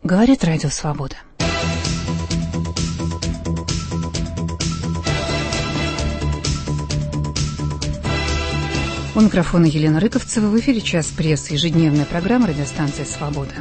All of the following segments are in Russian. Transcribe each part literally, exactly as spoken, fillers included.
Говорит Радио Свобода. У микрофона Елена Рыковцева. В эфире «Час прессы», ежедневная программа радиостанции «Свобода».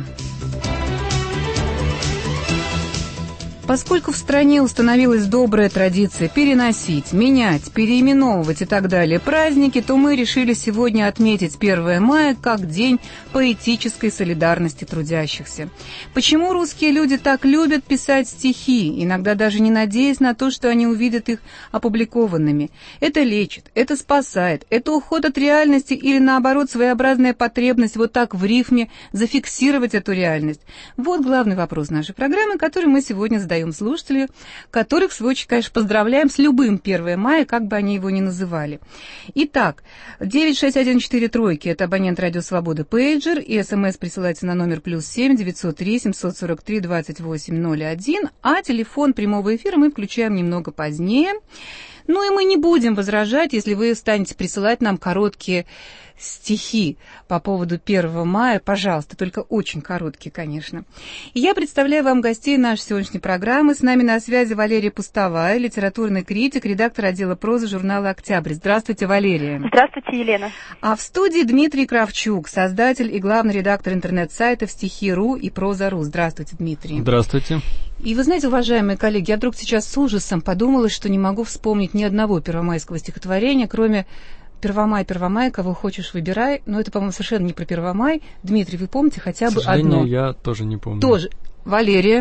Поскольку в стране установилась добрая традиция переносить, менять, переименовывать и так далее праздники, то мы решили сегодня отметить первое мая как День поэтической солидарности трудящихся. Почему русские люди так любят писать стихи, иногда даже не надеясь на то, что они увидят их опубликованными? Это лечит, это спасает, это уход от реальности или, наоборот, своеобразная потребность вот так в рифме зафиксировать эту реальность? Вот главный вопрос нашей программы, который мы сегодня задаем слушателю, которых, в свою очередь, конечно, поздравляем с любым первое мая, как бы они его ни называли. Итак, девять шесть один четыре тройки, это абонент Радио Свободы пейджер, и смс присылайте на номер плюс семь девятьсот три семьсот сорок три двадцать восемь ноль один, а телефон прямого эфира мы включаем немного позднее. Ну и мы не будем возражать, если вы станете присылать нам короткие стихи по поводу первого мая, пожалуйста, только очень короткие, конечно. И я представляю вам гостей нашей сегодняшней программы. С нами на связи Валерия Пустовая, литературный критик, редактор отдела прозы журнала «Октябрь». Здравствуйте, Валерия. Здравствуйте, Елена. А в студии Дмитрий Кравчук, создатель и главный редактор интернет-сайтов «Стихи.ру» и «Проза.ру». Здравствуйте, Дмитрий. Здравствуйте. И вы знаете, уважаемые коллеги, я вдруг сейчас с ужасом подумала, что не могу вспомнить ни одного первомайского стихотворения, кроме «Первомай, Первомай, кого хочешь, выбирай». Но это, по-моему, совершенно не про Первомай. Дмитрий, вы помните хотя бы одно? К сожалению, я тоже не помню. Тоже. Валерия?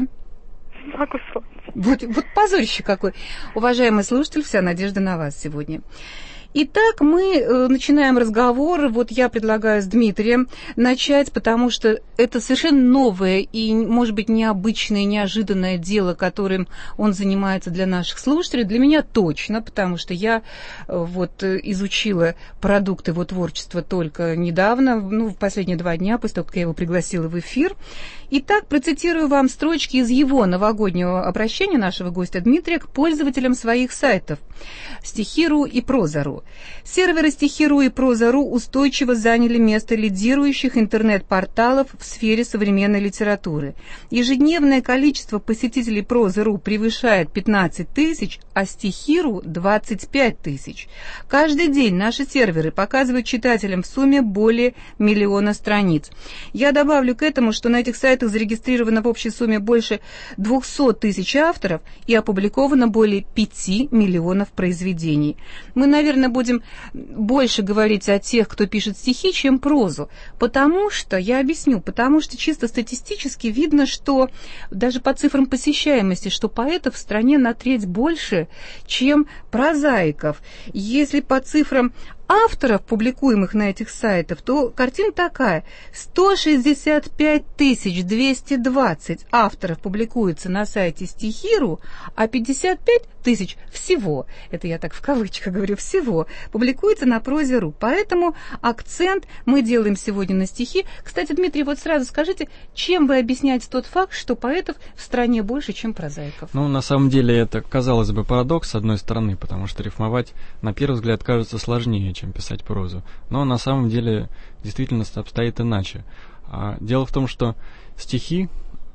Могу вспомнить. Вот, вот позорище какой. Уважаемый слушатель, вся надежда на вас сегодня. Итак, мы э, начинаем разговор. Вот я предлагаю с Дмитрием начать, потому что это совершенно новое и, может быть, необычное, неожиданное дело, которым он занимается для наших слушателей. Для меня точно, потому что я э, вот изучила продукты его творчества только недавно, ну, в последние два дня, после того, как я его пригласила в эфир. Итак, процитирую вам строчки из его новогоднего обращения, нашего гостя Дмитрия, к пользователям своих сайтов «Стихи.ру» и «Проза.ру». Серверы «Стихи.ру» и «Проза.ру» устойчиво заняли место лидирующих интернет-порталов в сфере современной литературы. Ежедневное количество посетителей «Проза.ру» превышает пятнадцать тысяч, а «Стихи.ру» – двадцать пять тысяч. Каждый день наши серверы показывают читателям в сумме более миллиона страниц. Я добавлю к этому, что на этих сайтах зарегистрировано в общей сумме больше двухсот тысяч авторов и опубликовано более пяти миллионов произведений. Мы, наверное, будем больше говорить о тех, кто пишет стихи, чем прозу, потому что, я объясню, потому что чисто статистически видно, что даже по цифрам посещаемости, что поэтов в стране на треть больше, чем прозаиков. Если по цифрам авторов, публикуемых на этих сайтах, то картина такая. сто шестьдесят пять тысяч двести двадцать авторов публикуются на сайте Стихи.ру, а пятьдесят пять тысяч всего, это я так в кавычках говорю, всего, публикуется на Прозе.ру. Поэтому акцент мы делаем сегодня на стихи. Кстати, Дмитрий, вот сразу скажите, чем вы объясняете тот факт, что поэтов в стране больше, чем прозаиков? Ну, на самом деле, это, казалось бы, парадокс, с одной стороны, потому что рифмовать, на первый взгляд, кажется сложнее, чем писать прозу. Но на самом деле действительность обстоит иначе. Дело в том, что стихи,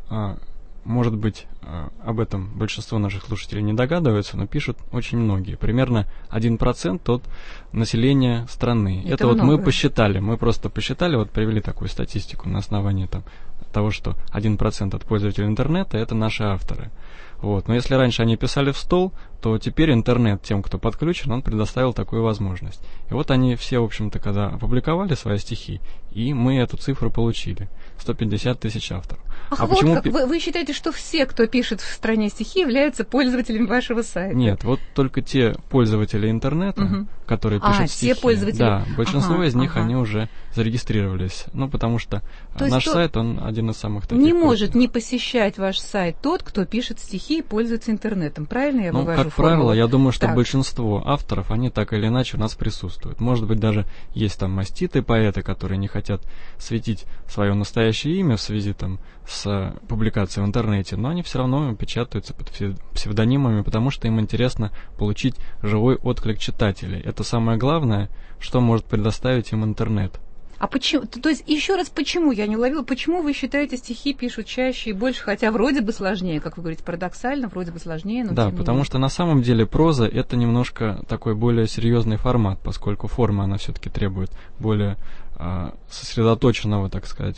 может быть, об этом большинство наших слушателей не догадываются, но пишут очень многие. Примерно один процент от населения страны. Это, Это вот мы посчитали. Мы просто посчитали, вот привели такую статистику на основании там, того, что один процент от пользователей интернета — это наши авторы. Вот. Но если раньше они писали в стол, то теперь интернет тем, кто подключен, он предоставил такую возможность. И вот они все, в общем-то, когда опубликовали свои стихи, и мы эту цифру получили. сто пятьдесят тысяч авторов. Ах, а вот почему... как. Вы, вы считаете, что все, кто пишет в стране стихи, являются пользователями вашего сайта? Нет, вот только те пользователи интернета, угу. которые пишут а, стихи. Все пользователи. Да, большинство ага, из них, ага. они уже зарегистрировались. Ну, потому что то наш то сайт, он один из самых таких. Не может не посещать ваш сайт тот, кто пишет стихи и пользуется интернетом. Правильно я ну, вывожу как формулу? правило, я думаю, что так. большинство авторов, они так или иначе у нас присутствуют. Может быть, даже есть там маститые поэты, которые не хотят светить свое настоящее имя в связи там, с публикацией в интернете, но они все равно печатаются под псевдонимами, потому что им интересно получить живой отклик читателей. Это самое главное, что может предоставить им интернет. А почему, то есть еще раз, почему я не уловила, почему вы считаете, стихи пишут чаще и больше, хотя вроде бы сложнее, как вы говорите, парадоксально, вроде бы сложнее, но да, тем не потому менее. что на самом деле проза это немножко такой более серьезный формат, поскольку форма она все-таки требует более а, сосредоточенного, так сказать,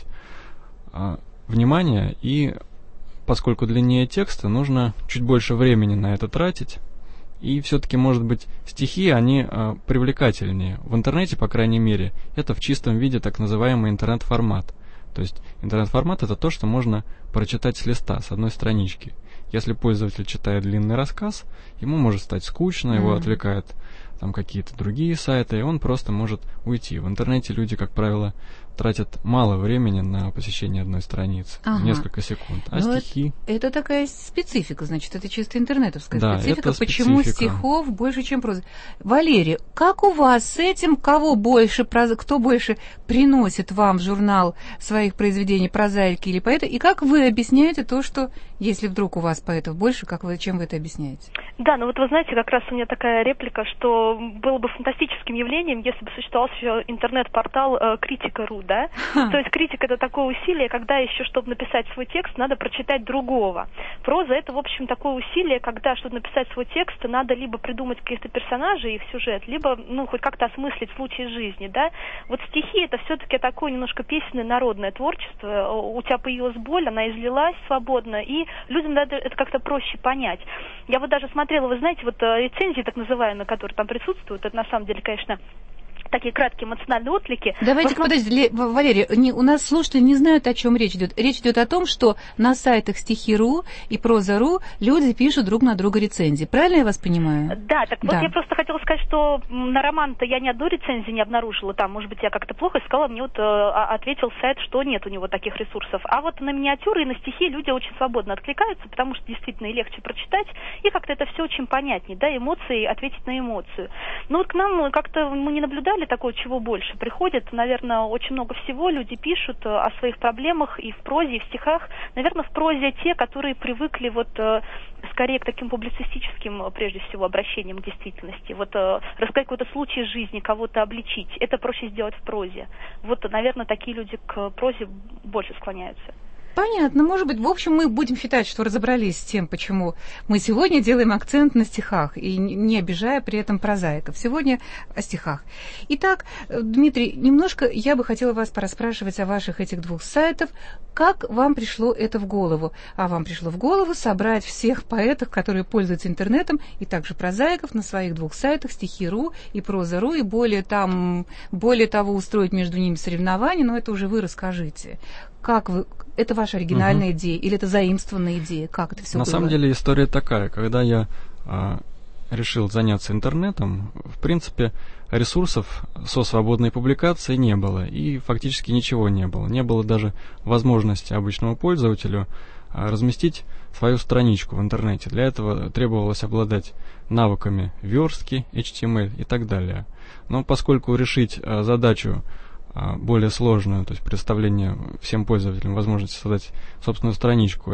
а, внимания, и поскольку длиннее текста, нужно чуть больше времени на это тратить. И все-таки, может быть, стихи, они э, привлекательнее. В интернете, по крайней мере, это в чистом виде так называемый интернет-формат. То есть интернет-формат — это то, что можно прочитать с листа, с одной странички. Если пользователь читает длинный рассказ, ему может стать скучно, его mm-hmm. отвлекают там какие-то другие сайты, и он просто может уйти. В интернете люди, как правило, тратят мало времени на посещение одной страницы, ага. несколько секунд. А ну стихи... Это, это такая специфика, значит, это чисто интернетовская да, специфика. Это Почему специфика. стихов больше, чем прозы? Валерий, как у вас с этим? Кого больше, кто больше приносит вам в журнал своих произведений прозаики или поэта? И как вы объясняете то, что, если вдруг у вас поэтов больше, как вы, чем вы это объясняете? Да, ну вот вы знаете, как раз у меня такая реплика, что было бы фантастическим явлением, если бы существовал еще интернет-портал э, Критика.ру, да? Ха. То есть критика — это такое усилие, когда еще, чтобы написать свой текст, надо прочитать другого. Проза — это, в общем, такое усилие, когда, чтобы написать свой текст, надо либо придумать каких-то персонажей, их сюжет, либо, ну, хоть как-то осмыслить случай жизни, да? Вот стихи — это все-таки такое немножко песенное, народное творчество. У тебя появилась боль, она излилась свободно, и людям надо это как-то проще понять. Я вот даже смотрела, вы знаете, вот рецензии так называемые, которые там присутствуют, это на самом деле, конечно, такие краткие эмоциональные отклики. Давайте, основном... подождите, Валерий, не, у нас слушатели не знают, о чем речь идет. Речь идет о том, что на сайтах стихи.ру и проза.ру люди пишут друг на друга рецензии. Правильно я вас понимаю? Да, так да. вот я просто хотела сказать, что на роман-то я ни одной рецензии не обнаружила там. Может быть, я как-то плохо искала, мне вот э, ответил сайт, что нет у него таких ресурсов. А вот на миниатюры и на стихи люди очень свободно откликаются, потому что действительно и легче прочитать, и как-то это все очень понятнее, да, эмоции, ответить на эмоцию. Но вот к нам как-то мы не наблюдали такое, чего больше приходит. Наверное, очень много всего люди пишут о своих проблемах и в прозе, и в стихах. Наверное, в прозе те, которые привыкли вот скорее к таким публицистическим, прежде всего, обращениям к действительности. Вот рассказать какой-то случай из жизни, кого-то обличить. Это проще сделать в прозе. Вот, наверное, такие люди к прозе больше склоняются. Понятно, может быть, в общем, мы будем считать, что разобрались с тем, почему мы сегодня делаем акцент на стихах, и не обижая при этом прозаиков. Сегодня о стихах. Итак, Дмитрий, немножко я бы хотела вас порасспрашивать о ваших этих двух сайтах. Как вам пришло это в голову? А вам пришло в голову собрать всех поэтов, которые пользуются интернетом, и также прозаиков на своих двух сайтах, стихи.ру и проза.ру, и более, там, более того, устроить между ними соревнования, но это уже вы расскажите. Как вы... Это ваша оригинальная угу. идея или это заимствованная идея? Как это все На было? самом деле история такая. Когда я а, решил заняться интернетом, в принципе, ресурсов со свободной публикацией не было. И фактически ничего не было. Не было даже возможности обычному пользователю а, разместить свою страничку в интернете. Для этого требовалось обладать навыками верстки, эйч ти эм эль и так далее. Но поскольку решить а, задачу более сложную, то есть предоставление всем пользователям возможности создать собственную страничку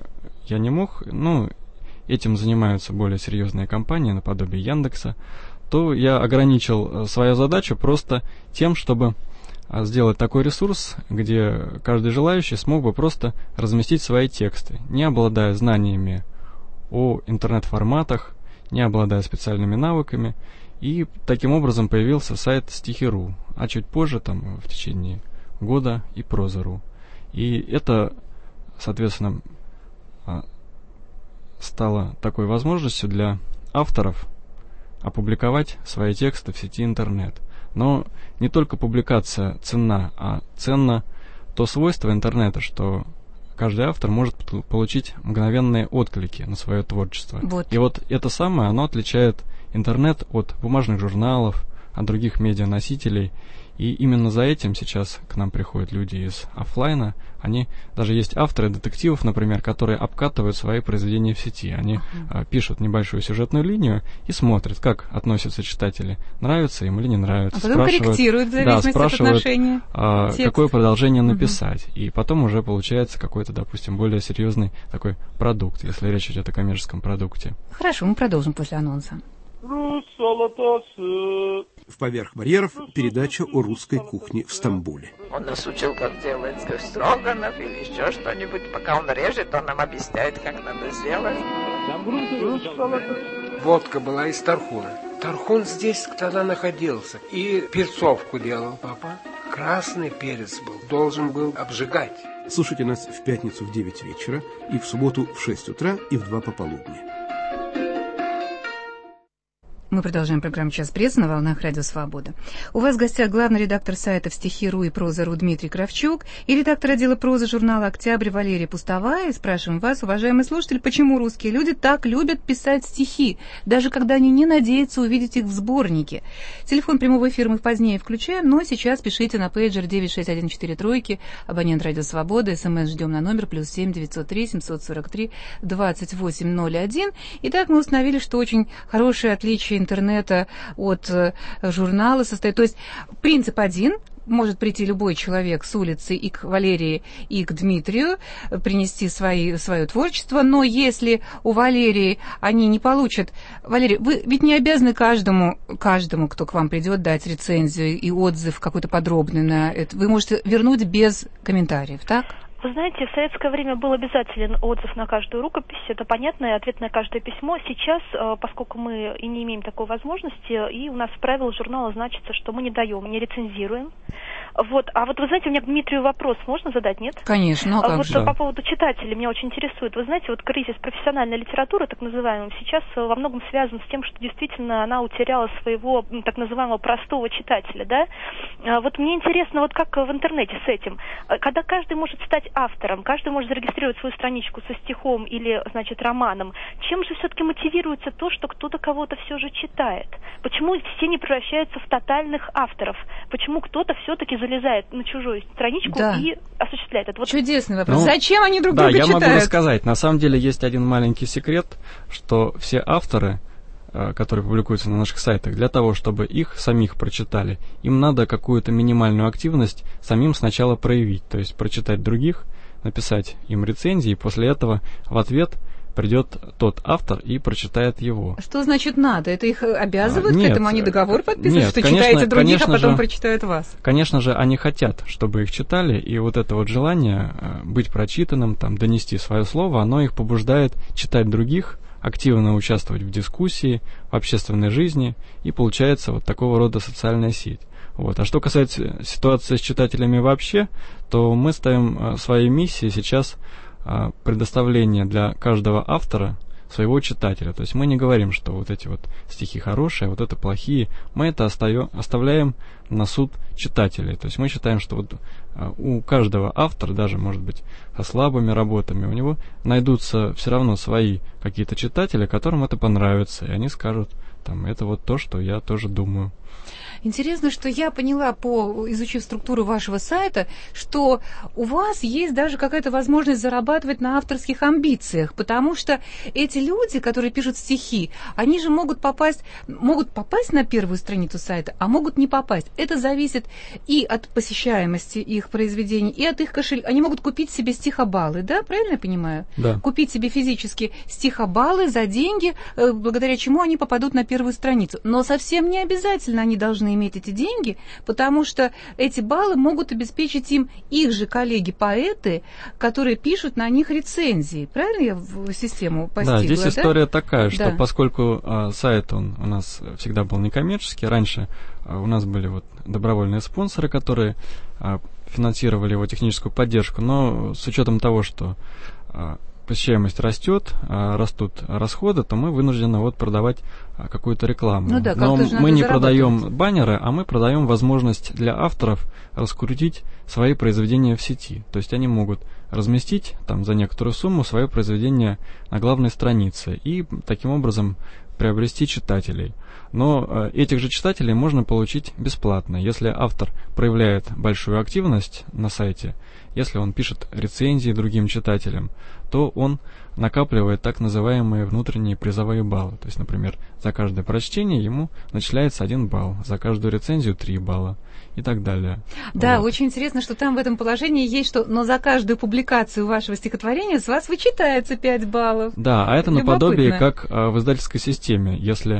я не мог, ну, этим занимаются более серьезные компании, наподобие Яндекса, то я ограничил свою задачу просто тем, чтобы сделать такой ресурс, где каждый желающий смог бы просто разместить свои тексты, не обладая знаниями о интернет-форматах, не обладая специальными навыками. И таким образом появился сайт стихи.ру, а чуть позже, там, в течение года, и проза.ру. И это, соответственно, стало такой возможностью для авторов опубликовать свои тексты в сети интернет. Но не только публикация ценна, а ценно то свойство интернета, что каждый автор может получить мгновенные отклики на свое творчество. Вот. И вот это самое, оно отличает интернет от бумажных журналов, от других медианосителей. И именно за этим сейчас к нам приходят люди из офлайна. Они, даже есть авторы детективов, например, которые обкатывают свои произведения в сети. Они uh-huh. а, пишут небольшую сюжетную линию и смотрят, как относятся читатели, нравится им или не нравится. А потом корректируют в зависимости да, спрашивают, от отношения. А, какое продолжение написать. Uh-huh. И потом уже получается какой-то, допустим, более серьезный такой продукт, если речь идет о коммерческом продукте. Хорошо, мы продолжим после анонса. В «Поверх барьеров» передача о русской кухне в Стамбуле. Он нас учил, как делать строганов или еще что-нибудь. Пока он режет, он нам объясняет, как надо сделать. Водка была из тархуна. Тархун здесь тогда находился. И перцовку делал папа. Красный перец был. Должен был обжигать. Слушайте нас в пятницу в девять вечера, и в субботу в шесть утра, и в два пополудни. Мы продолжаем программу «Час прессы» на волнах Радио Свобода. У вас в гостях главный редактор сайтов «Стихи.ру» и «Проза.ру» Дмитрий Кравчук и редактор отдела прозы журнала «Октябрь» Валерия Пустовая. И спрашиваем вас, уважаемые слушатели, почему русские люди так любят писать стихи, даже когда они не надеются увидеть их в сборнике. Телефон прямого эфира мы позднее включаем, но сейчас пишите на пейджер девять шесть один четыре тройки, абонент Радио Свобода, смс ждем на номер плюс семь девятьсот три семьсот сорок три двадцать восемь ноль один. Итак, мы установили, что очень хорошее отличие интернета от э, журнала состоит. То есть принцип один. Может прийти любой человек с улицы и к Валерии, и к Дмитрию, принести свои, свое творчество, но если у Валерии они не получат... Валерий, вы ведь не обязаны каждому, каждому, кто к вам придет, дать рецензию и отзыв какой-то подробный на это. Вы можете вернуть без комментариев, так? Вы знаете, в советское время был обязателен отзыв на каждую рукопись, это понятно, и ответ на каждое письмо. Сейчас, поскольку мы и не имеем такой возможности, и у нас в правилах журнала значится, что мы не даем, не рецензируем. Вот. А вот вы знаете, у меня к Дмитрию вопрос можно задать, нет? Конечно, а как вот же? По поводу читателей меня очень интересует. Вы знаете, вот кризис профессиональной литературы, так называемый, сейчас во многом связан с тем, что действительно она утеряла своего так называемого простого читателя, да? Вот мне интересно, вот как в интернете с этим, когда каждый может стать автором, каждый может зарегистрировать свою страничку со стихом или, значит, романом, чем же все-таки мотивируется то, что кто-то кого-то все же читает? Почему все не превращаются в тотальных авторов? Почему кто-то все-таки залезает на чужую страничку да. и осуществляет это? Вот... Чудесный вопрос. Ну, зачем они друг да, друга я читают? могу рассказать. На самом деле есть один маленький секрет, что все авторы, которые публикуются на наших сайтах, для того, чтобы их самих прочитали, им надо какую-то минимальную активность самим сначала проявить, то есть прочитать других, написать им рецензии, и после этого в ответ придет тот автор и прочитает его. Что значит надо? Это их обязывают нет, к этому? Они договор подписывают, нет, что конечно, читаете других, а потом же, прочитают вас? Конечно же, они хотят, чтобы их читали, и вот это вот желание быть прочитанным, там, донести свое слово, оно их побуждает читать других, активно участвовать в дискуссии, в общественной жизни, и получается вот такого рода социальная сеть. Вот. А что касается ситуации с читателями вообще, то мы ставим своей миссией сейчас предоставление для каждого автора своего читателя. То есть мы не говорим, что вот эти вот стихи хорошие, а вот это плохие. Мы это остаем, оставляем на суд читателей. То есть мы считаем, что вот у каждого автора, даже, может быть, со слабыми работами, у него найдутся все равно свои какие-то читатели, которым это понравится, и они скажут, там, это вот то, что я тоже думаю. Интересно, что я поняла, по изучив структуру вашего сайта, что у вас есть даже какая-то возможность зарабатывать на авторских амбициях, потому что эти люди, которые пишут стихи, они же могут попасть, могут попасть на первую страницу сайта, а могут не попасть. Это зависит и от посещаемости их произведений, и от их кошелька. Они могут купить себе стихобаллы, да, правильно я понимаю? Да. Купить себе физически стихобаллы за деньги, благодаря чему они попадут на первую страницу. Но совсем не обязательно они должны иметь эти деньги, потому что эти баллы могут обеспечить им их же коллеги-поэты, которые пишут на них рецензии. Правильно я в систему постигла? Да, здесь да? история такая, что да. поскольку э, сайт он у нас всегда был некоммерческий, раньше э, у нас были вот добровольные спонсоры, которые э, финансировали его техническую поддержку, но с учетом того, что э, посещаемость растет, растут расходы, то мы вынуждены вот продавать какую-то рекламу. Ну да, но мы не заработать. продаем баннеры, а мы продаем возможность для авторов раскрутить свои произведения в сети. То есть они могут разместить там за некоторую сумму свое произведение на главной странице и таким образом приобрести читателей. Но э, этих же читателей можно получить бесплатно, если автор проявляет большую активность на сайте, если он пишет рецензии другим читателям, то он накапливает так называемые внутренние призовые баллы. То есть, например, за каждое прочтение ему начисляется один балл, за каждую рецензию три балла и так далее. Да, вот. Очень интересно, что там в этом положении есть, что но за каждую публикацию вашего стихотворения с вас вычитается пять баллов. Да, а это Любопытно. наподобие как а, в издательской системе. Если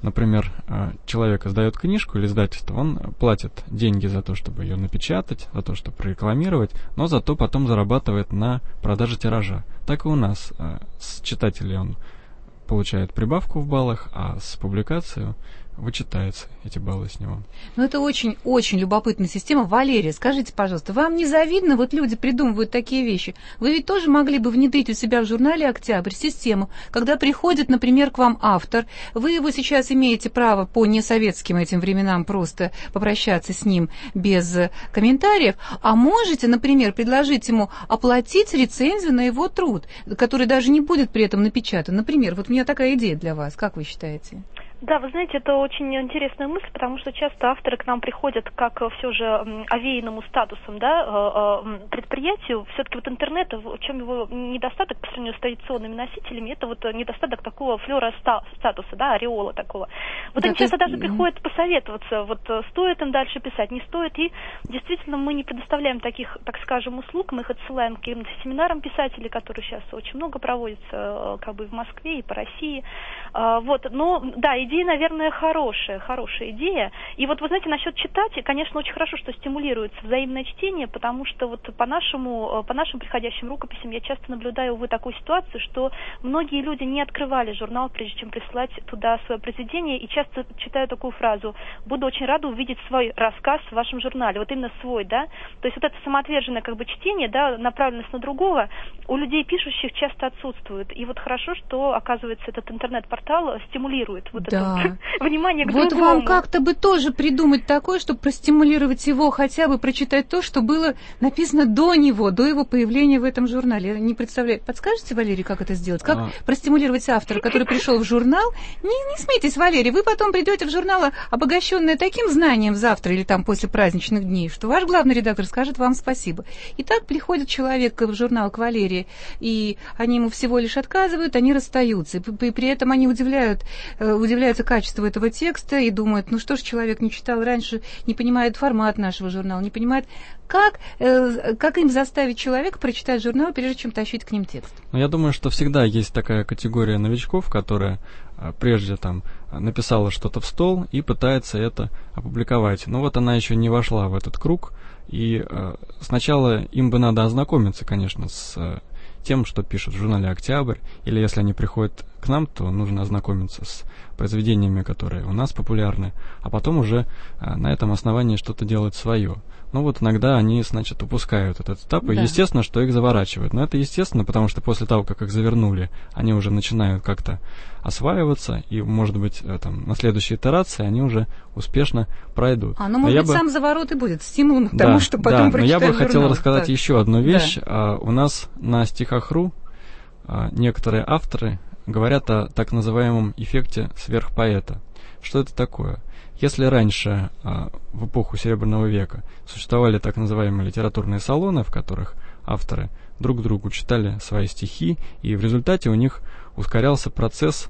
например, человек издает книжку или издательство, он платит деньги за то, чтобы ее напечатать, за то, чтобы прорекламировать, но зато потом зарабатывает на продаже тиража. Так и у нас с читателей он получает прибавку в баллах, а с публикацией вычитаются эти баллы с него. Ну, это очень-очень любопытная система. Валерия, скажите, пожалуйста, вам не завидно, вот люди придумывают такие вещи? Вы ведь тоже могли бы внедрить у себя в журнале «Октябрь» систему, когда приходит, например, к вам автор, вы его сейчас имеете право по несоветским этим временам просто попрощаться с ним без комментариев, а можете, например, предложить ему оплатить рецензию на его труд, который даже не будет при этом напечатан. Например, вот у меня такая идея для вас. Как вы считаете? Да, вы знаете, это очень интересная мысль, потому что часто авторы к нам приходят как все же овеянному статусом, да, предприятию. Все-таки вот интернет, в чем его недостаток по сравнению с традиционными носителями, это вот недостаток такого флера статуса, да, ореола такого. Вот да, они часто есть... даже приходят посоветоваться, вот стоит им дальше писать, не стоит. И действительно мы не предоставляем таких, так скажем, услуг, мы их отсылаем к каким-то семинарам писателей, которые сейчас очень много проводятся как бы в Москве и по России. Вот, но да, идея, наверное, хорошая, хорошая идея. И вот, вы знаете, насчет читать, конечно, очень хорошо, что стимулируется взаимное чтение, потому что вот по нашему, по нашим приходящим рукописям я часто наблюдаю, увы, такую ситуацию, что многие люди не открывали журнал, прежде чем прислать туда свое произведение, и часто читаю такую фразу: «Буду очень рада увидеть свой рассказ в вашем журнале», вот именно свой, да. То есть вот это самоотверженное как бы чтение, да, направленность на другого, у людей пишущих часто отсутствует. И вот хорошо, что, оказывается, этот интернет-портал стимулирует вот да. это внимание к вот другому. Вот вам как-то бы тоже придумать такое, чтобы простимулировать его, хотя бы прочитать то, что было написано до него, до его появления в этом журнале. Я не представляю. Подскажете, Валерий, как это сделать? Как а... простимулировать автора, который пришел в журнал? Не, не смейтесь, Валерий, вы потом придете в журнал, обогащенный таким знанием завтра или там после праздничных дней, что ваш главный редактор скажет вам спасибо. И так приходит человек в журнал к Валерии, и они ему всего лишь отказывают, они расстаются. И при этом они удивляют, удивляются качеству этого текста и думают, ну что ж, человек не читал раньше, не понимает формат нашего журнала, не понимает, как, э, как им заставить человека прочитать журнал, прежде чем тащить к ним текст. Ну, я думаю, что всегда есть такая категория новичков, которая а, прежде там написала что-то в стол и пытается это опубликовать. Но вот она еще не вошла в этот круг, и а, сначала им бы надо ознакомиться, конечно, с а, тем, что пишут в журнале «Октябрь», или если они приходят к нам, то нужно ознакомиться с произведениями, которые у нас популярны, а потом уже а, на этом основании что-то делать свое. Ну вот иногда они, значит, упускают этот этап, и да. естественно, что их заворачивают. Но это естественно, потому что после того, как их завернули, они уже начинают как-то осваиваться, и, может быть, там, на следующей итерации они уже успешно пройдут. А, ну, может но быть, бы... сам заворот и будет стимулом к да, тому, что потом да, прочитать но я бы журнал. хотел рассказать так. еще одну вещь. Да. А, у нас на стихах точка ру а, некоторые авторы говорят о так называемом эффекте сверхпоэта. Что это такое? Если раньше, в эпоху Серебряного века, существовали так называемые литературные салоны, в которых авторы друг другу читали свои стихи, и в результате у них ускорялся процесс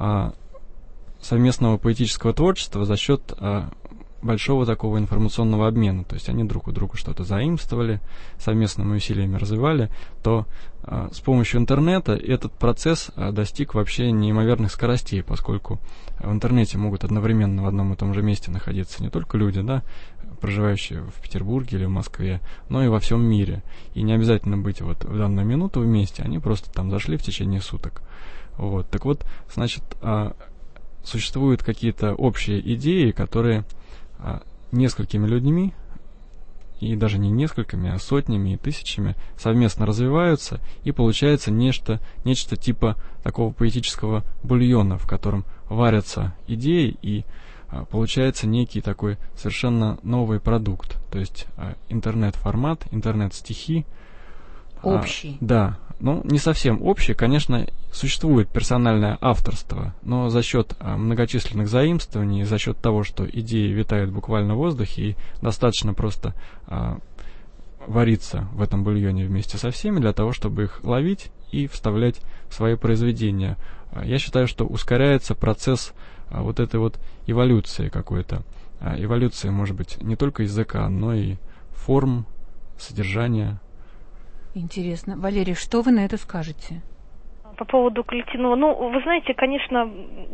совместного поэтического творчества за счет большого такого информационного обмена, то есть они друг у друга что-то заимствовали, совместными усилиями развивали, то а, с помощью интернета этот процесс а, достиг вообще неимоверных скоростей, поскольку в интернете могут одновременно в одном и том же месте находиться не только люди, да, проживающие в Петербурге или в Москве, но и во всем мире. И не обязательно быть вот в данную минуту вместе, они просто там зашли в течение суток. Вот. Так вот, значит, а, существуют какие-то общие идеи, которые несколькими людьми, и даже не несколькими, а сотнями и тысячами совместно развиваются, и получается нечто, нечто типа такого поэтического бульона, в котором варятся идеи, и а, получается некий такой совершенно новый продукт, то есть а, интернет-формат, интернет-стихи. Общий. А, да, ну не совсем общий, конечно, существует персональное авторство, но за счет а, многочисленных заимствований, за счет того, что идеи витают буквально в воздухе, и достаточно просто а, вариться в этом бульоне вместе со всеми для того, чтобы их ловить и вставлять в свои произведения. А, я считаю, что ускоряется процесс а, вот этой вот эволюции какой-то. А, эволюции, может быть, не только языка, но и форм, содержания. Интересно. Валерий, что вы на это скажете? По поводу коллективного, ну, вы знаете, конечно,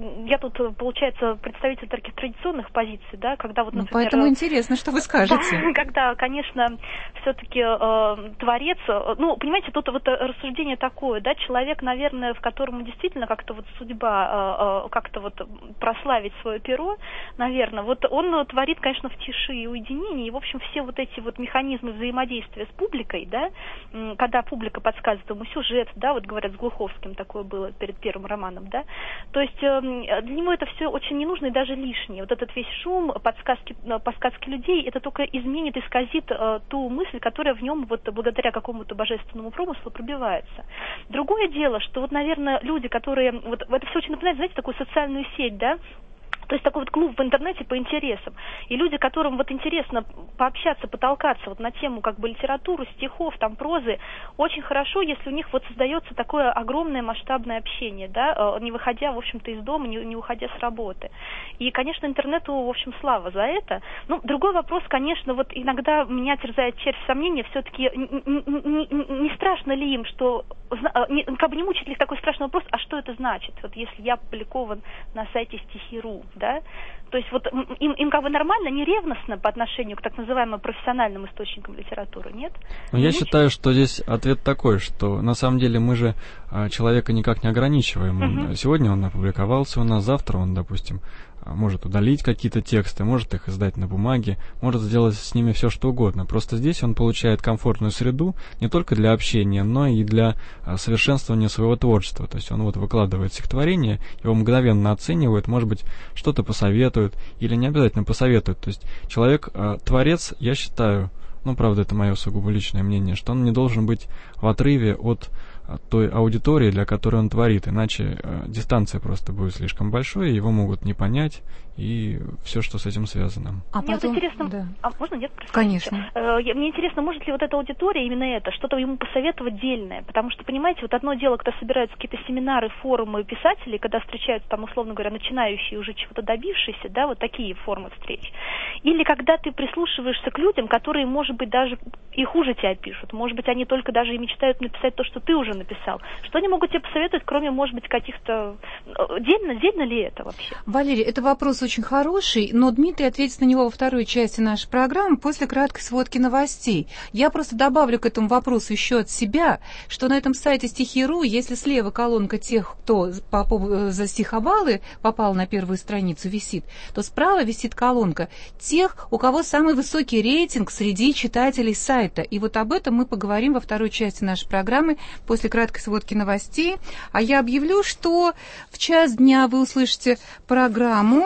я тут, получается, представитель таких традиционных позиций, да, когда вот, например... Ну, поэтому интересно, что вы скажете. Да, когда, конечно, все-таки э, творец, ну, понимаете, тут вот рассуждение такое, да, человек, наверное, в котором действительно как-то вот судьба, э, э, как-то вот прославить свое перо, наверное, вот он творит, конечно, в тиши и уединении, и, в общем, все вот эти вот механизмы взаимодействия с публикой, да, когда публика подсказывает ему сюжет, да, вот говорят, с Глуховским такое было перед первым романом, да, то есть э, для него это все очень не нужно и даже лишнее. Вот этот весь шум, подсказки, подсказки людей, это только изменит, исказит э, ту мысль, которая в нем вот благодаря какому-то божественному промыслу пробивается. Другое дело, что вот, наверное, люди, которые, вот это все очень напоминает, знаете, такую социальную сеть, да, то есть такой вот клуб в интернете по интересам. И люди, которым вот интересно пообщаться, потолкаться вот на тему как бы литературы, стихов, там, прозы, очень хорошо, если у них вот создается такое огромное масштабное общение, да, не выходя, в общем-то, из дома, не, не уходя с работы. И, конечно, интернету, в общем, слава за это. Ну, другой вопрос, конечно, вот иногда меня терзает червь сомнения, все-таки не, не, не страшно ли им, что, не, как бы не мучает ли их такой страшный вопрос, а что это значит, вот если я опубликован на сайте стихи точка ру, да, то есть вот им, им как бы нормально, не ревностно по отношению к так называемым профессиональным источникам литературы, нет? Но я считаю, что здесь ответ такой, что на самом деле мы же а, человека никак не ограничиваем. Uh-huh. Сегодня он опубликовался у нас, завтра он, допустим, может удалить какие-то тексты, может их издать на бумаге, может сделать с ними все, что угодно. Просто здесь он получает комфортную среду не только для общения, но и для совершенствования своего творчества. То есть он вот выкладывает стихотворение, его мгновенно оценивают, может быть, что-то посоветуют или не обязательно посоветуют. То есть человек, творец, я считаю, ну, правда, это мое сугубо личное мнение, что он не должен быть в отрыве от той аудитории, для которой он творит, иначе э, дистанция просто будет слишком большой, его могут не понять, и все, что с этим связано. А мне потом... вот интересно, да. а можно нет? Простите? Конечно. Э, мне интересно, может ли вот эта аудитория, именно это, что-то ему посоветовать дельное, потому что, понимаете, вот одно дело, когда собираются какие-то семинары, форумы писателей, когда встречаются там, условно говоря, начинающие, уже чего-то добившиеся, да, вот такие формы встреч, или когда ты прислушиваешься к людям, которые, может быть, даже и хуже тебя пишут, может быть, они только даже и мечтают написать то, что ты уже написал. Что они могут тебе посоветовать, кроме, может быть, каких-то... Дельно, дельно ли это вообще? Валерий, это вопрос очень хороший, но Дмитрий ответит на него во второй части нашей программы после краткой сводки новостей. Я просто добавлю к этому вопросу еще от себя, что на этом сайте стихи точка ру, если слева колонка тех, кто за стихобаллы попал на первую страницу, висит, то справа висит колонка тех, у кого самый высокий рейтинг среди читателей сайта. И вот об этом мы поговорим во второй части нашей программы после краткой сводки новостей. А я объявлю, что в час дня вы услышите программу.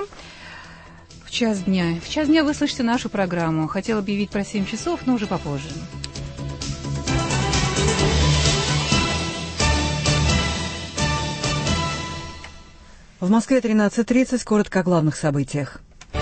В час дня. В час дня вы слышите нашу программу. Хотела объявить про семь часов, но уже попозже. В Москве тринадцать тридцать. Коротко о главных событиях.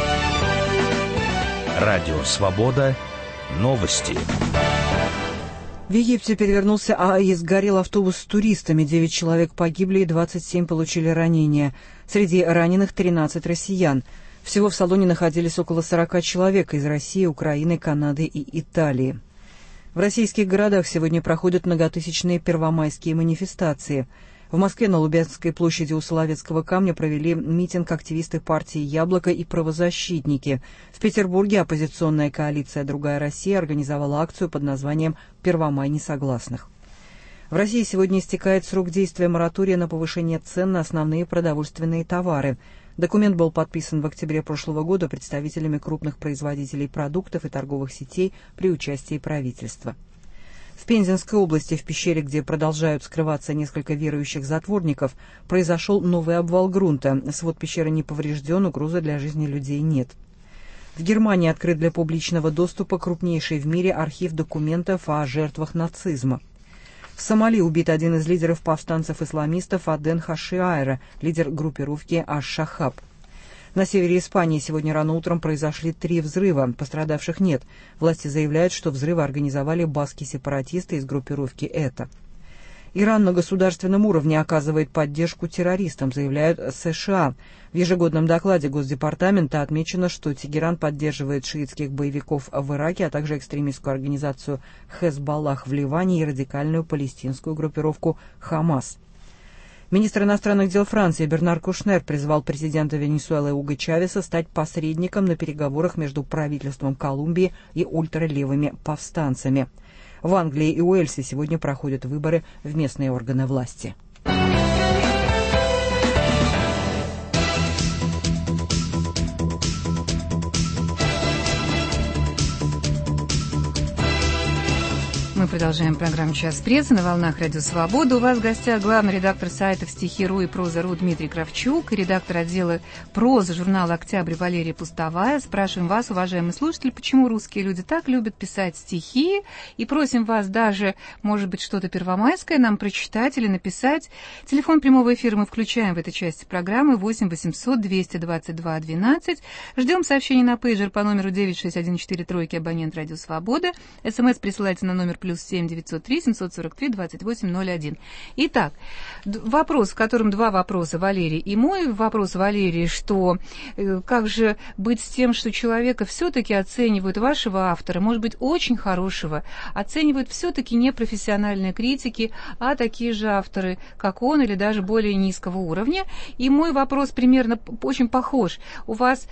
Радио «Свобода». Новости. В Египте перевернулся а и сгорел автобус с туристами. Девять человек погибли и двадцать семь получили ранения. Среди раненых тринадцать россиян. Всего в салоне находились около сорока человек из России, Украины, Канады и Италии. В российских городах сегодня проходят многотысячные первомайские манифестации. В Москве на Лубянской площади у Соловецкого камня провели митинг активисты партии «Яблоко» и правозащитники. В Петербурге оппозиционная коалиция «Другая Россия» организовала акцию под названием «Первомай несогласных». В России сегодня истекает срок действия моратория на повышение цен на основные продовольственные товары. Документ был подписан в октябре прошлого года представителями крупных производителей продуктов и торговых сетей при участии правительства. В Пензенской области, в пещере, где продолжают скрываться несколько верующих затворников, произошел новый обвал грунта. Свод пещеры не поврежден, угрозы для жизни людей нет. В Германии открыт для публичного доступа крупнейший в мире архив документов о жертвах нацизма. В Сомали убит один из лидеров повстанцев-исламистов Аден Хашиайра, лидер группировки Аш-Шахаб. На севере Испании сегодня рано утром произошли три взрыва, пострадавших нет. Власти заявляют, что взрывы организовали баски-сепаратисты из группировки ЭТА. Иран на государственном уровне оказывает поддержку террористам, заявляют США. В ежегодном докладе Госдепартамента отмечено, что Тегеран поддерживает шиитских боевиков в Ираке, а также экстремистскую организацию Хезболлах в Ливане и радикальную палестинскую группировку Хамас. Министр иностранных дел Франции Бернар Кушнер призвал президента Венесуэлы Уго Чавеса стать посредником на переговорах между правительством Колумбии и ультралевыми повстанцами. В Англии и Уэльсе сегодня проходят выборы в местные органы власти. Мы продолжаем программу «Час прессы» на волнах Радио Свобода. У вас в гостях главный редактор сайтов «Стихи.ру» и «Проза.ру» Дмитрий Кравчук и редактор отдела прозы журнала «Октябрь» Валерия Пустовая. Спрашиваем вас, уважаемые слушатели, почему русские люди так любят писать стихи, и просим вас даже, может быть, что-то первомайское нам прочитать или написать. Телефон прямого эфира мы включаем в этой части программы восемь восемьсот двести двадцать два двенадцать. Ждем сообщений на пейджер по номеру девять шесть один четыре тройки, абонент Радио Свобода. СМС присылайте на номер плюс семь девятьсот три семьсот сорок три двадцать восемь ноль один. Итак, вопрос, в котором два вопроса, Валерий и мой вопрос, Валерий, что э, как же быть с тем, что человека все-таки оценивают, вашего автора, может быть, очень хорошего, оценивают все-таки не профессиональные критики, а такие же авторы, как он, или даже более низкого уровня. И мой вопрос примерно очень похож. У вас,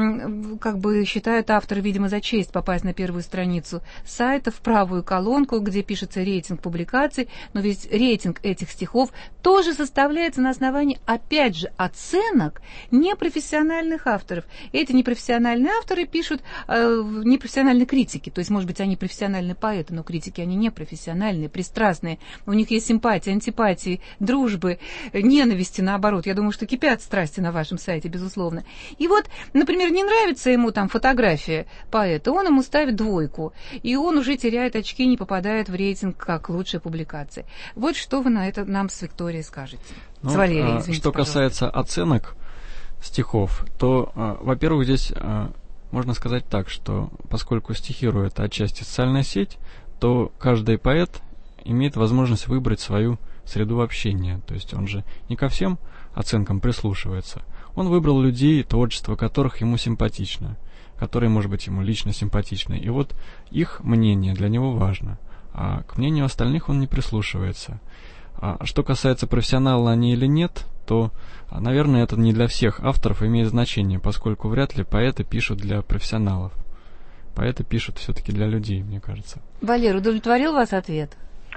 м, как бы считают авторы, видимо, за честь попасть на первую страницу сайта, в правую колонку, где пишется рейтинг публикаций, но ведь рейтинг этих стихов тоже составляется на основании, опять же, оценок непрофессиональных авторов. Эти непрофессиональные авторы пишут э, непрофессиональные критики, то есть, может быть, они профессиональные поэты, но критики, они непрофессиональные, пристрастные, у них есть симпатии, антипатии, дружбы, ненависти, наоборот. Я думаю, что кипят страсти на вашем сайте, безусловно. И вот, например, не нравится ему там фотография поэта, он ему ставит двойку, и он уже теряет очки, не попадает в рейтинг как лучшая публикация. Вот что вы на это нам с Викторией скажете. Ну, с Валерией, а, извините, что пожалуйста. касается оценок стихов, то, а, во-первых, здесь а, можно сказать так, что поскольку Стихи.ру — это отчасти социальная сеть, то каждый поэт имеет возможность выбрать свою среду общения. То есть он же не ко всем оценкам прислушивается. Он выбрал людей, творчество которых ему симпатично, которые, может быть, ему лично симпатичны. И вот их мнение для него важно. А к мнению остальных он не прислушивается. А что касается, профессионалы они или нет, то, наверное, это не для всех авторов имеет значение, поскольку вряд ли поэты пишут для профессионалов. Поэты пишут все-таки для людей, мне кажется. Валер, удовлетворил вас ответ?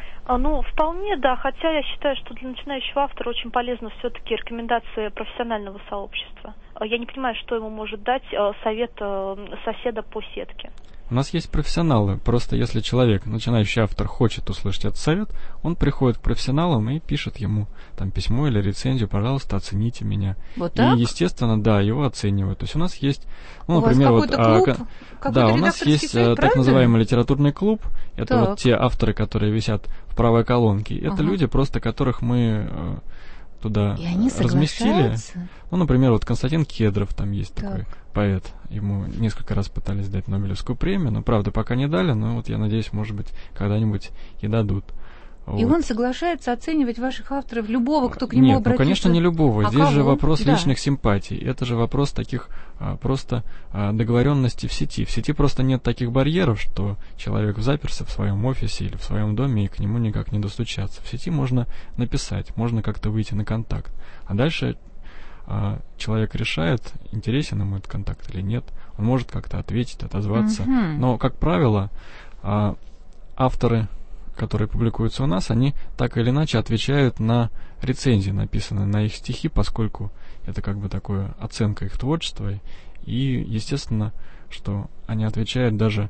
Ну, вполне, да, хотя я считаю, что для начинающего автора очень полезно все-таки рекомендации профессионального сообщества. Я не понимаю, что ему может дать совет соседа по сетке. У нас есть профессионалы, просто если человек, начинающий автор, хочет услышать этот совет, он приходит к профессионалам и пишет ему там письмо или рецензию: пожалуйста, оцените меня. Вот так? И, естественно, да, его оценивают. То есть у нас есть, ну, у например, вас вот, клуб? а, Какой-то да, у нас есть сайт, так называемый литературный клуб. Это так. вот те авторы, которые висят в правой колонке. Это ага. люди, просто которых мы э, туда и они разместили. соглашаются? Ну, например, вот Константин Кедров, там есть так. такой поэт. Ему несколько раз пытались дать Нобелевскую премию, но, правда, пока не дали, но вот я надеюсь, может быть, когда-нибудь и дадут. И вот. он соглашается оценивать ваших авторов, любого, кто к нему Нет, обратится? ну, конечно, не любого. А Здесь кого? же вопрос да. личных симпатий. Это же вопрос таких а, просто а, договоренностей в сети. В сети просто нет таких барьеров, что человек заперся в своем офисе или в своем доме, и к нему никак не достучаться. В сети можно написать, можно как-то выйти на контакт. А дальше а, человек решает, интересен ему этот контакт или нет. Он может как-то ответить, отозваться. Mm-hmm. Но, как правило, а, авторы, которые публикуются у нас, они так или иначе отвечают на рецензии, написанные на их стихи, поскольку это как бы такое оценка их творчества. И, естественно, что они отвечают даже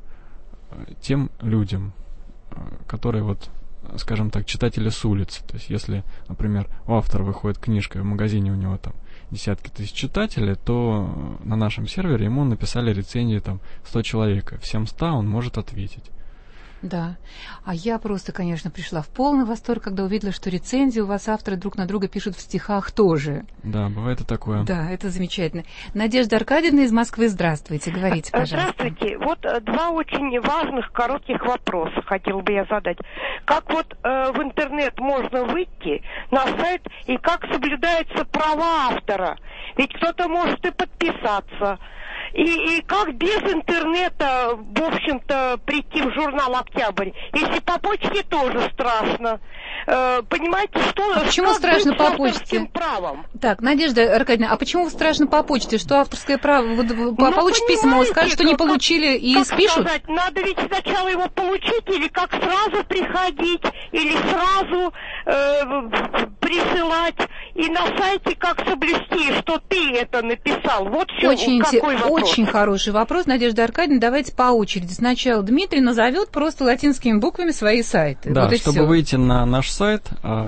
тем людям, которые вот, скажем так, читатели с улицы. То есть, если, например, у автора выходит книжка, и в магазине у него там десятки тысяч читателей, то на нашем сервере ему написали рецензии там сто человек. Всем ста он может ответить. Да. А я просто, конечно, пришла в полный восторг, когда увидела, что рецензии у вас авторы друг на друга пишут в стихах тоже. Да, бывает и такое. Да, это замечательно. Надежда Аркадьевна из Москвы, здравствуйте, говорите, пожалуйста. Здравствуйте. Вот два очень важных коротких вопроса хотела бы я задать. Как вот э, в интернет можно выйти на сайт, и как соблюдаются права автора? Ведь кто-то может и подписаться, И, и как без интернета, в общем-то, прийти в журнал «Октябрь»? Если по почте тоже страшно. Э, понимаете, что... А почему страшно по почте? Правом? Так, Надежда Аркадьевна, а почему страшно по почте? Что авторское право... Вот, ну, получит письмо, скажут, что не получили, и как спишут? Сказать, надо ведь сначала его получить, или как сразу приходить, или сразу э, присылать, и на сайте как соблюсти, что ты это написал. Вот все, очень, какой вопрос. Очень хороший вопрос, Надежда Аркадьевна. Давайте по очереди. Сначала Дмитрий назовет просто латинскими буквами свои сайты. Да, вот чтобы выйти на наш сайт,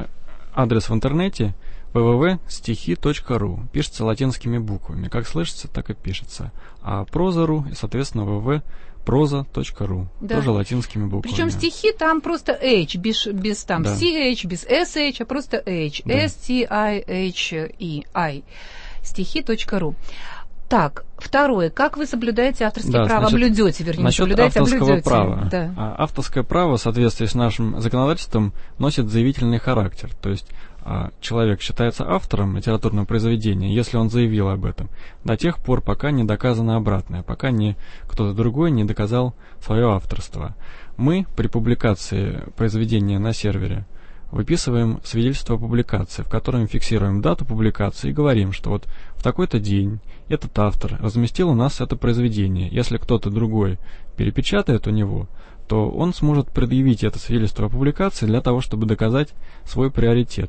адрес в интернете дабл ю дабл ю дабл ю точка стихи точка ру. Пишется латинскими буквами. Как слышится, так и пишется. А проза.ру, и, соответственно, дабл ю дабл ю дабл ю проза точка ру. Да. Тоже латинскими буквами. Причем стихи там просто H, без, без там да. си эйч, без эс эйч, а просто H. Да. эс ти ай эйч и ай. стихи точка ру. Так, второе. Как вы соблюдаете авторские да, права? Значит, блюдете, вернее, насчет соблюдаете, авторского облюдете. права. Да. А, авторское право в соответствии с нашим законодательством носит заявительный характер. То есть а, человек считается автором литературного произведения, если он заявил об этом, до тех пор, пока не доказано обратное, пока не кто-то другой не доказал свое авторство. Мы при публикации произведения на сервере выписываем свидетельство о публикации, в котором фиксируем дату публикации и говорим, что вот в такой-то день этот автор разместил у нас это произведение. Если кто-то другой перепечатает у него, то он сможет предъявить это свидетельство о публикации для того, чтобы доказать свой приоритет.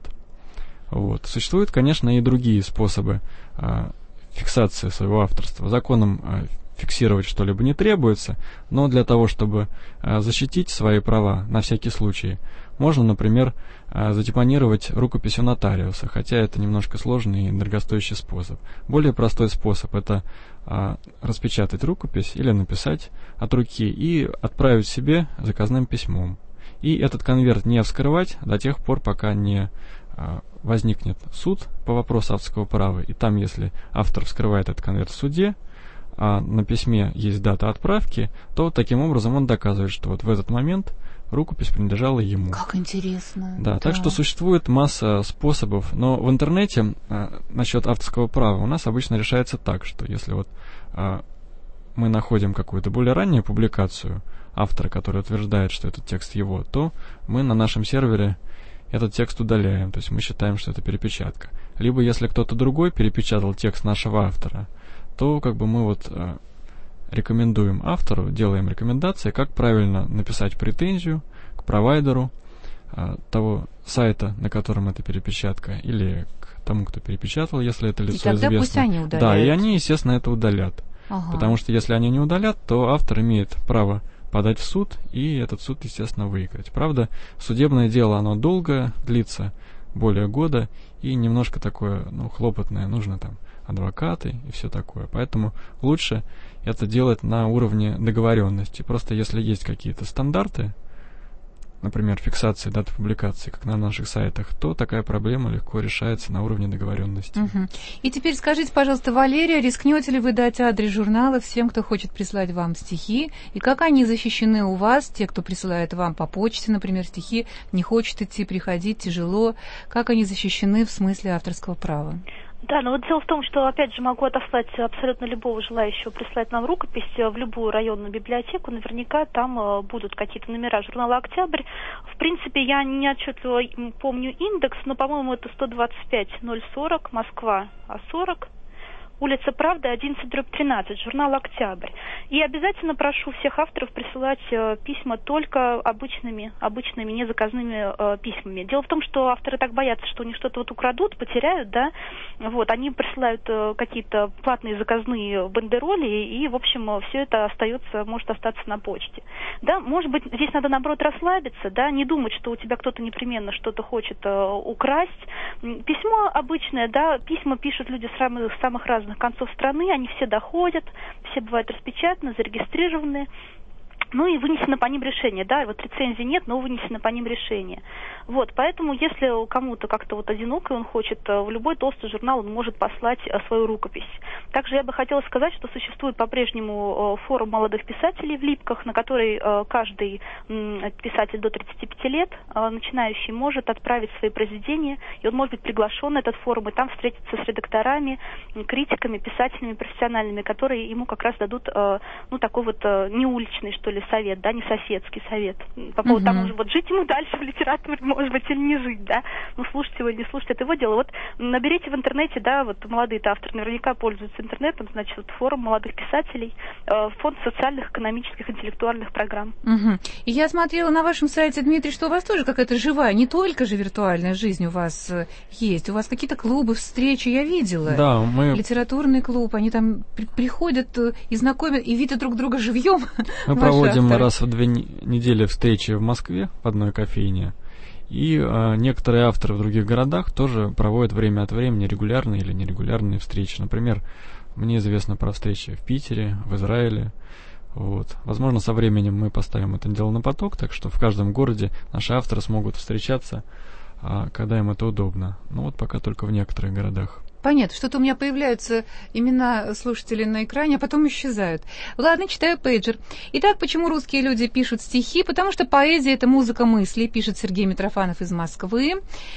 Вот. Существуют, конечно, и другие способы а, фиксации своего авторства. Законом а, фиксировать что-либо не требуется, но для того, чтобы а, защитить свои права на всякий случай, можно, например, задепонировать рукопись у нотариуса, хотя это немножко сложный и дорогостоящий способ. Более простой способ – это а, распечатать рукопись или написать от руки и отправить себе заказным письмом. И этот конверт не вскрывать до тех пор, пока не а, возникнет суд по вопросу авторского права. И там, если автор вскрывает этот конверт в суде, а на письме есть дата отправки, то таким образом он доказывает, что вот в этот момент рукопись принадлежала ему. Как интересно. Да, да. Так что существует масса способов, но в интернете а, насчет авторского права у нас обычно решается так, что если вот а, мы находим какую-то более раннюю публикацию автора, который утверждает, что этот текст его, то мы на нашем сервере этот текст удаляем, то есть мы считаем, что это перепечатка. Либо если кто-то другой перепечатал текст нашего автора, то как бы мы вот а, рекомендуем автору, делаем рекомендации, как правильно написать претензию к провайдеру а, того сайта, на котором эта перепечатка, или к тому, кто перепечатал, если это лицо и тогда известно. Пусть они удаляют. Да, и они, естественно, это удалят. Ага. Потому что если они не удалят, то автор имеет право подать в суд, и этот суд, естественно, выиграть. Правда, судебное дело, оно долго длится, более года, и немножко такое, ну, хлопотное, нужно там адвокаты и все такое. Поэтому лучше это делать на уровне договоренности. Просто если есть какие-то стандарты, например, фиксации даты публикации, как на наших сайтах, то такая проблема легко решается на уровне договоренности. Угу. И теперь скажите, пожалуйста, Валерия, рискнете ли вы дать адрес журнала всем, кто хочет прислать вам стихи, и как они защищены у вас, те, кто присылает вам по почте, например, стихи, не хочет идти, приходить, тяжело, как они защищены в смысле авторского права? Да, но вот дело в том, что, опять же, могу отослать абсолютно любого желающего прислать нам рукопись в любую районную библиотеку. Наверняка там э, будут какие-то номера журнала «Октябрь». В принципе, я не отчетливо помню индекс, но, по-моему, это сто двадцать пять ноль сорок, Москва, А сорок. Улица Правды, одиннадцать дробь тринадцать, журнал «Октябрь». И обязательно прошу всех авторов присылать э, письма только обычными, обычными, незаказными э, письмами. Дело в том, что авторы так боятся, что у них что-то вот украдут, потеряют, да, вот, они присылают э, какие-то платные заказные бандероли, и, в общем, все это остается, может остаться на почте. Да, может быть, здесь надо, наоборот, расслабиться, да, не думать, что у тебя кто-то непременно что-то хочет э, украсть. Письмо обычное, да, письма пишут люди с самых, с самых разных концов страны, они все доходят, все бывают распечатаны, зарегистрированы. Ну и вынесено по ним решение, да, и вот рецензий нет, но вынесено по ним решение. Вот, поэтому если кому-то как-то вот одиноко, и он хочет, в любой толстый журнал он может послать свою рукопись. Также я бы хотела сказать, что существует по-прежнему форум молодых писателей в Липках, на который каждый писатель до тридцати пяти лет, начинающий, может отправить свои произведения, и он может быть приглашен на этот форум, и там встретиться с редакторами, критиками, писателями профессиональными, которые ему как раз дадут, ну, такой вот не уличный, что ли, совет, да, не соседский совет. По поводу Uh-huh. того, вот жить ему дальше в литературе, может быть, или не жить, да, ну, слушать его или не слушать, это его дело. Вот наберите в интернете, да, вот молодые-то авторы наверняка пользуются интернетом, значит, вот форум молодых писателей, э, фонд социальных, экономических, интеллектуальных программ. Угу. И я смотрела на вашем сайте, Дмитрий, что у вас тоже какая-то живая, не только же виртуальная жизнь у вас есть, у вас какие-то клубы, встречи, я видела. Да, мы... Литературный клуб, они там при- приходят и знакомят, и видят друг друга живьем. Мы проводим авторы. раз в две недели встречи в Москве в одной кофейне. И э, некоторые авторы в других городах тоже проводят время от времени регулярные или нерегулярные встречи. Например, мне известно про встречи в Питере, в Израиле. Вот. Возможно, со временем мы поставим это дело на поток, так что в каждом городе наши авторы смогут встречаться, э, когда им это удобно. Но вот пока только в некоторых городах. Понятно, что-то у меня появляются имена слушателей на экране, а потом исчезают. Ладно, читаю пейджер. Итак, почему русские люди пишут стихи? Потому что поэзия – это музыка мыслей, пишет Сергей Митрофанов из Москвы.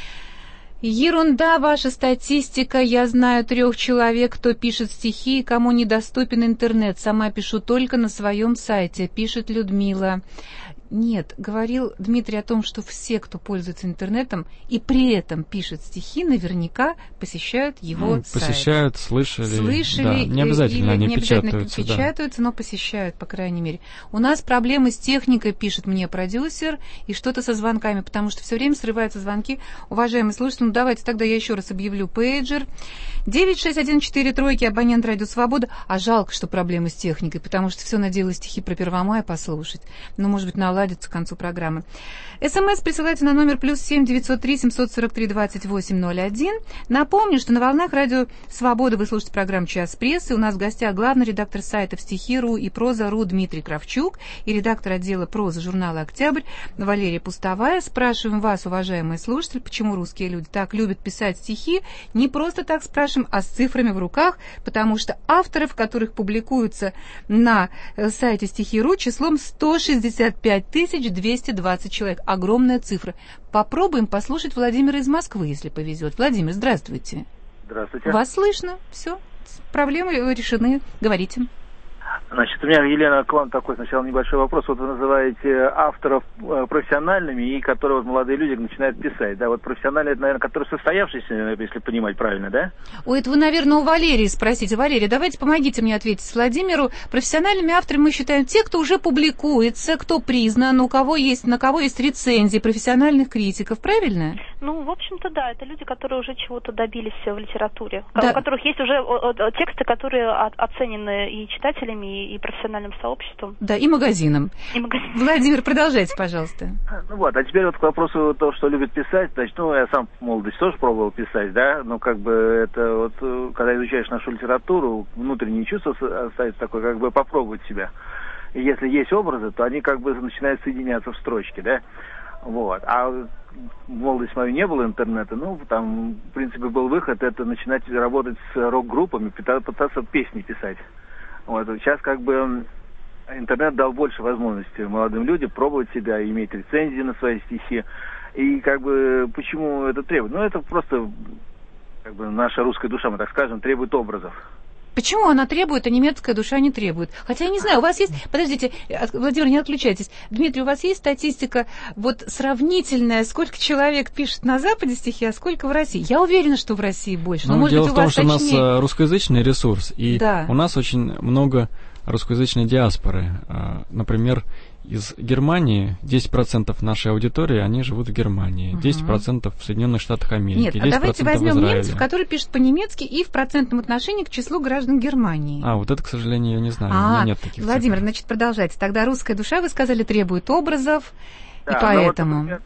Ерунда ваша статистика. Я знаю трех человек, кто пишет стихи и кому недоступен интернет. Сама пишу только на своем сайте, пишет Людмила. Нет, говорил Дмитрий о том, что все, кто пользуется интернетом и при этом пишет стихи, наверняка посещают его ну, сайт. Посещают, слышали. Слышали, да, не обязательно или, они не обязательно печатаются. печатаются, да. но посещают, по крайней мере. У нас проблемы с техникой, пишет мне продюсер, и что-то со звонками, потому что все время срываются звонки. Уважаемые слушатели, ну давайте тогда я еще раз объявлю пейджер. девять шесть один четыре тройки, абонент Радио Свобода. А жалко, что проблемы с техникой, потому что все надеялась стихи про Первомай послушать. Ну, может быть, наладится к концу программы. СМС присылайте на номер плюс семь девятьсот три семьсот сорок три двадцать восемь ноль один. Напомню, что на волнах Радио Свобода вы слушаете программу «Час прессы». У нас в гостях главный редактор сайтов «Стихи.ру» и «Проза.ру» Дмитрий Кравчук и редактор отдела прозы журнала «Октябрь» Валерия Пустовая. Спрашиваем вас, уважаемые слушатели, почему русские люди так любят писать стихи. Не просто так спрашиваем, а с цифрами в руках, потому что авторов, которых публикуются на сайте «Стихи.ру», числом сто шестьдесят пять тысяч двести двадцать человек. Огромная цифра. Попробуем послушать Владимира из Москвы, если повезет. Владимир, здравствуйте. Здравствуйте. Вас слышно. Все. Проблемы решены. Говорите. Значит, у меня, Елена, к вам такой сначала небольшой вопрос. Вот вы называете авторов профессиональными, и которые вот молодые люди начинают писать. Да, вот профессиональные, это, наверное, которые состоявшиеся, если понимать правильно, да? Ой, это вы, наверное, у Валерии спросите. Валерия, давайте помогите мне ответить Владимиру. Профессиональными авторами мы считаем те, кто уже публикуется, кто признан, у кого есть, на кого есть рецензии профессиональных критиков, правильно? Ну, в общем-то, да, это люди, которые уже чего-то добились в литературе, да. У которых есть уже тексты, которые оценены и читателями, и профессиональным сообществом. Да, и магазином. И магазином. Владимир, продолжайте, пожалуйста. Ну вот, а теперь вот к вопросу того, что любит писать. Значит, ну, я сам в молодости тоже пробовал писать, да, но как бы это вот, когда изучаешь нашу литературу, внутреннее чувство остается такое, как бы попробовать себя. И если есть образы, то они как бы начинают соединяться в строчке, да. Вот. А в молодости мою не было интернета, ну, там, в принципе, был выход, это начинать работать с рок-группами, пытаться песни писать. Вот. Сейчас как бы интернет дал больше возможностей молодым людям пробовать себя, иметь рецензии на свои стихи. И как бы почему это требует? Ну, это просто как бы наша русская душа, мы так скажем, требует образов. Почему она требует, а немецкая душа не требует? Хотя я не знаю, у вас есть... Подождите, Владимир, не отключайтесь. Дмитрий, у вас есть статистика вот сравнительная, сколько человек пишет на Западе стихи, а сколько в России? Я уверена, что в России больше. Но, ну, может дело быть, в том, у вас что точнее... у нас русскоязычный ресурс, и да. у нас очень много русскоязычной диаспоры. Например, из Германии десять процентов нашей аудитории, они живут в Германии, десять процентов в Соединенных Штатах Америки, Нет, а давайте возьмем в немцев, которые пишут по-немецки и в процентном отношении к числу граждан Германии. А, вот это, к сожалению, я не знаю, а, у меня нет таких Владимир, цифр. Значит, продолжайте. Тогда русская душа, вы сказали, требует образов, да, и поэтому... Ну, вот, например,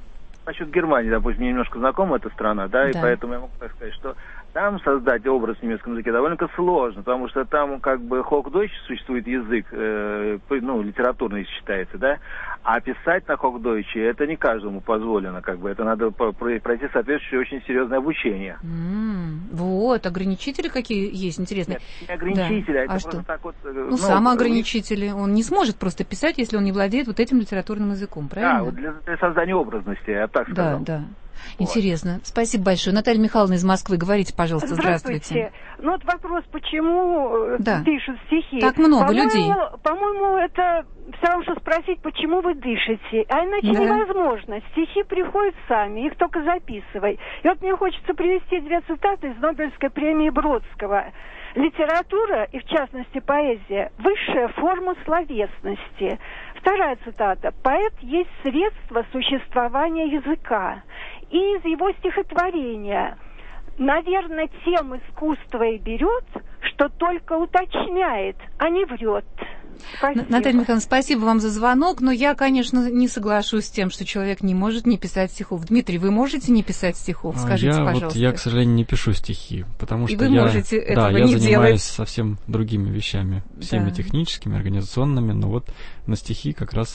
насчет Германии, допустим, мне немножко знакома эта страна, да, да, и поэтому я могу так сказать, что там создать образ в немецком языке довольно сложно, потому что там как бы Hochdeutsch существует язык, э, ну, литературный считается, да, а писать на Hochdeutsch это не каждому позволено, как бы, это надо пройти соответствующее очень серьезное обучение. Mm, вот, ограничители какие есть, интересные. Нет, не ограничители, да. а это а просто что? так вот... Ну, ну самоограничители, он не сможет просто писать, если он не владеет вот этим литературным языком, правильно? Да, вот для, для создания образности, я так сказал. Да, да. Интересно. Вот. Спасибо большое. Наталья Михайловна из Москвы, говорите, пожалуйста, здравствуйте. Здравствуйте. Ну вот вопрос, почему да. пишут стихи. Так много по-моему, людей. По-моему, это все равно, что спросить, почему вы дышите. А иначе да. невозможно. Стихи приходят сами, их только записывай. И вот мне хочется привести две цитаты из Нобелевской премии Бродского. Литература, и в частности поэзия, высшая форма словесности. Вторая цитата. Поэт есть средство существования языка. И из его стихотворения: наверное, тем искусство и берет, что только уточняет, а не врет. Спасибо. Наталья Михайловна, спасибо вам за звонок, но я, конечно, не соглашусь с тем, что человек не может не писать стихов. Дмитрий, вы можете не писать стихов? Скажите, я, пожалуйста. Вот, я, к сожалению, не пишу стихи, потому и что вы я, можете этого да, я не занимаюсь делать. совсем другими вещами, всеми да. техническими, организационными, но вот на стихи как раз...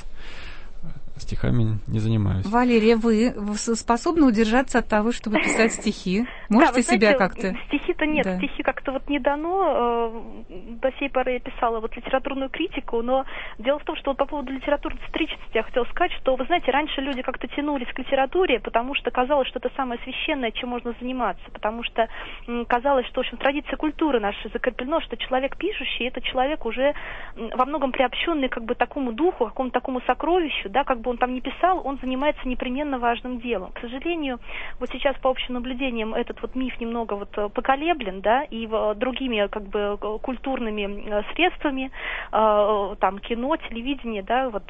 стихами не занимаюсь. Валерия, вы способны удержаться от того, чтобы писать стихи? Можете да, себя знаете, как-то... Стихи-то нет, да. стихи как-то вот не дано. До сей поры я писала вот литературную критику, но дело в том, что вот по поводу литературной историчности я хотела сказать, что, вы знаете, раньше люди как-то тянулись к литературе, потому что казалось, что это самое священное, чем можно заниматься, потому что казалось, что, в общем, традиция культуры наша закреплено, что человек пишущий, это человек уже во многом приобщенный как бы такому духу, какому-то такому сокровищу, да, как бы он там не писал, он занимается непременно важным делом. К сожалению, вот сейчас по общим наблюдениям этот вот миф немного вот поколеблен, да, и другими как бы культурными средствами, там кино, телевидение, да, вот.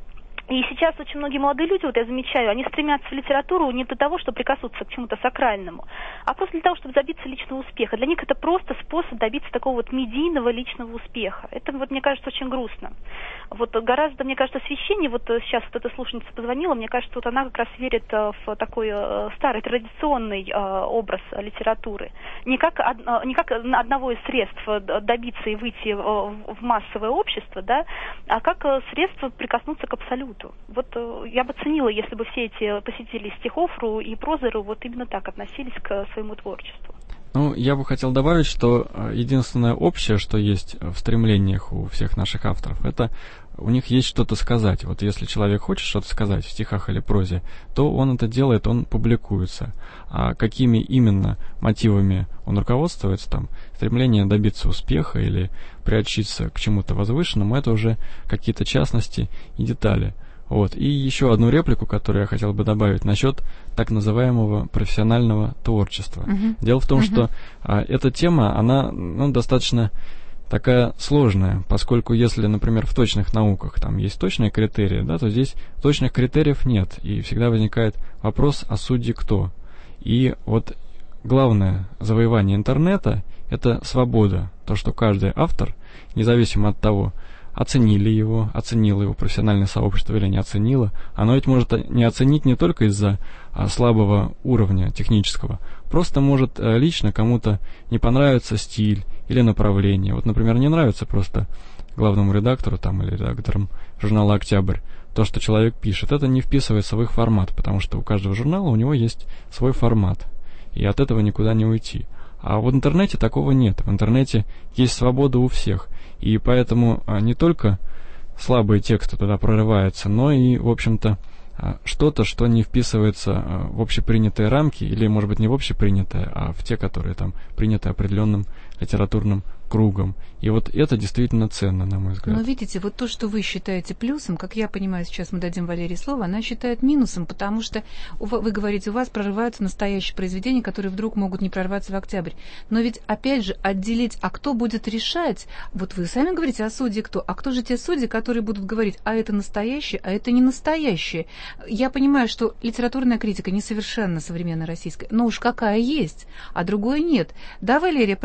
И сейчас очень многие молодые люди, вот я замечаю, они стремятся в литературу не для того, чтобы прикоснуться к чему-то сакральному, а просто для того, чтобы добиться личного успеха. Для них это просто способ добиться такого вот медийного личного успеха. Это, вот, мне кажется, очень грустно. Вот гораздо, мне кажется, священнее, вот сейчас вот эта слушательница позвонила, мне кажется, вот она как раз верит в такой старый традиционный образ литературы. Не как, не как одного из средств добиться и выйти в массовое общество, да, а как средство прикоснуться к абсолюту. Вот я бы ценила, если бы все эти посетители стихов.ру и прозы.ру вот именно так относились к своему творчеству. Ну, я бы хотел добавить, что единственное общее, что есть в стремлениях у всех наших авторов, это у них есть что-то сказать. Вот если человек хочет что-то сказать в стихах или прозе, то он это делает, он публикуется. А какими именно мотивами он руководствуется, там, стремление добиться успеха или приобщиться к чему-то возвышенному, это уже какие-то частности и детали. Вот. И еще одну реплику, которую я хотел бы добавить насчет так называемого профессионального творчества. Uh-huh. Дело в том, uh-huh. что а, эта тема, она ну, достаточно такая сложная, поскольку если, например, в точных науках там есть точные критерии, да, то здесь точных критериев нет, и всегда возникает вопрос, а судьи кто? И вот главное завоевание интернета – это свобода, то, что каждый автор, независимо от того, оценили его, оценило его профессиональное сообщество или не оценило. Оно ведь может не оценить не только из-за а, слабого уровня технического, просто может а, лично кому-то не понравится стиль или направление. Вот, например, не нравится просто главному редактору там, или редакторам журнала «Октябрь» то, что человек пишет. Это не вписывается в их формат, потому что у каждого журнала у него есть свой формат, и от этого никуда не уйти. А в интернете такого нет. В интернете есть свобода у всех. И поэтому не только слабые тексты туда прорываются, но и, в общем-то, что-то, что не вписывается в общепринятые рамки, или, может быть, не в общепринятые, а в те, которые там приняты определенным литературным кругом. И вот это действительно ценно, на мой взгляд. Но видите, вот то, что вы считаете плюсом, как я понимаю, сейчас мы дадим Валерии слово, она считает минусом, потому что вы говорите, у вас прорываются настоящие произведения, которые вдруг могут не прорваться в октябрь. Но ведь, опять же, отделить, а кто будет решать, вот вы сами говорите, а судьи кто? А кто же те судьи, которые будут говорить, а это настоящее, а это не настоящее? Я понимаю, что литературная критика несовершенно современная российская, но уж какая есть, а другой нет. Да, Валерия, правильно я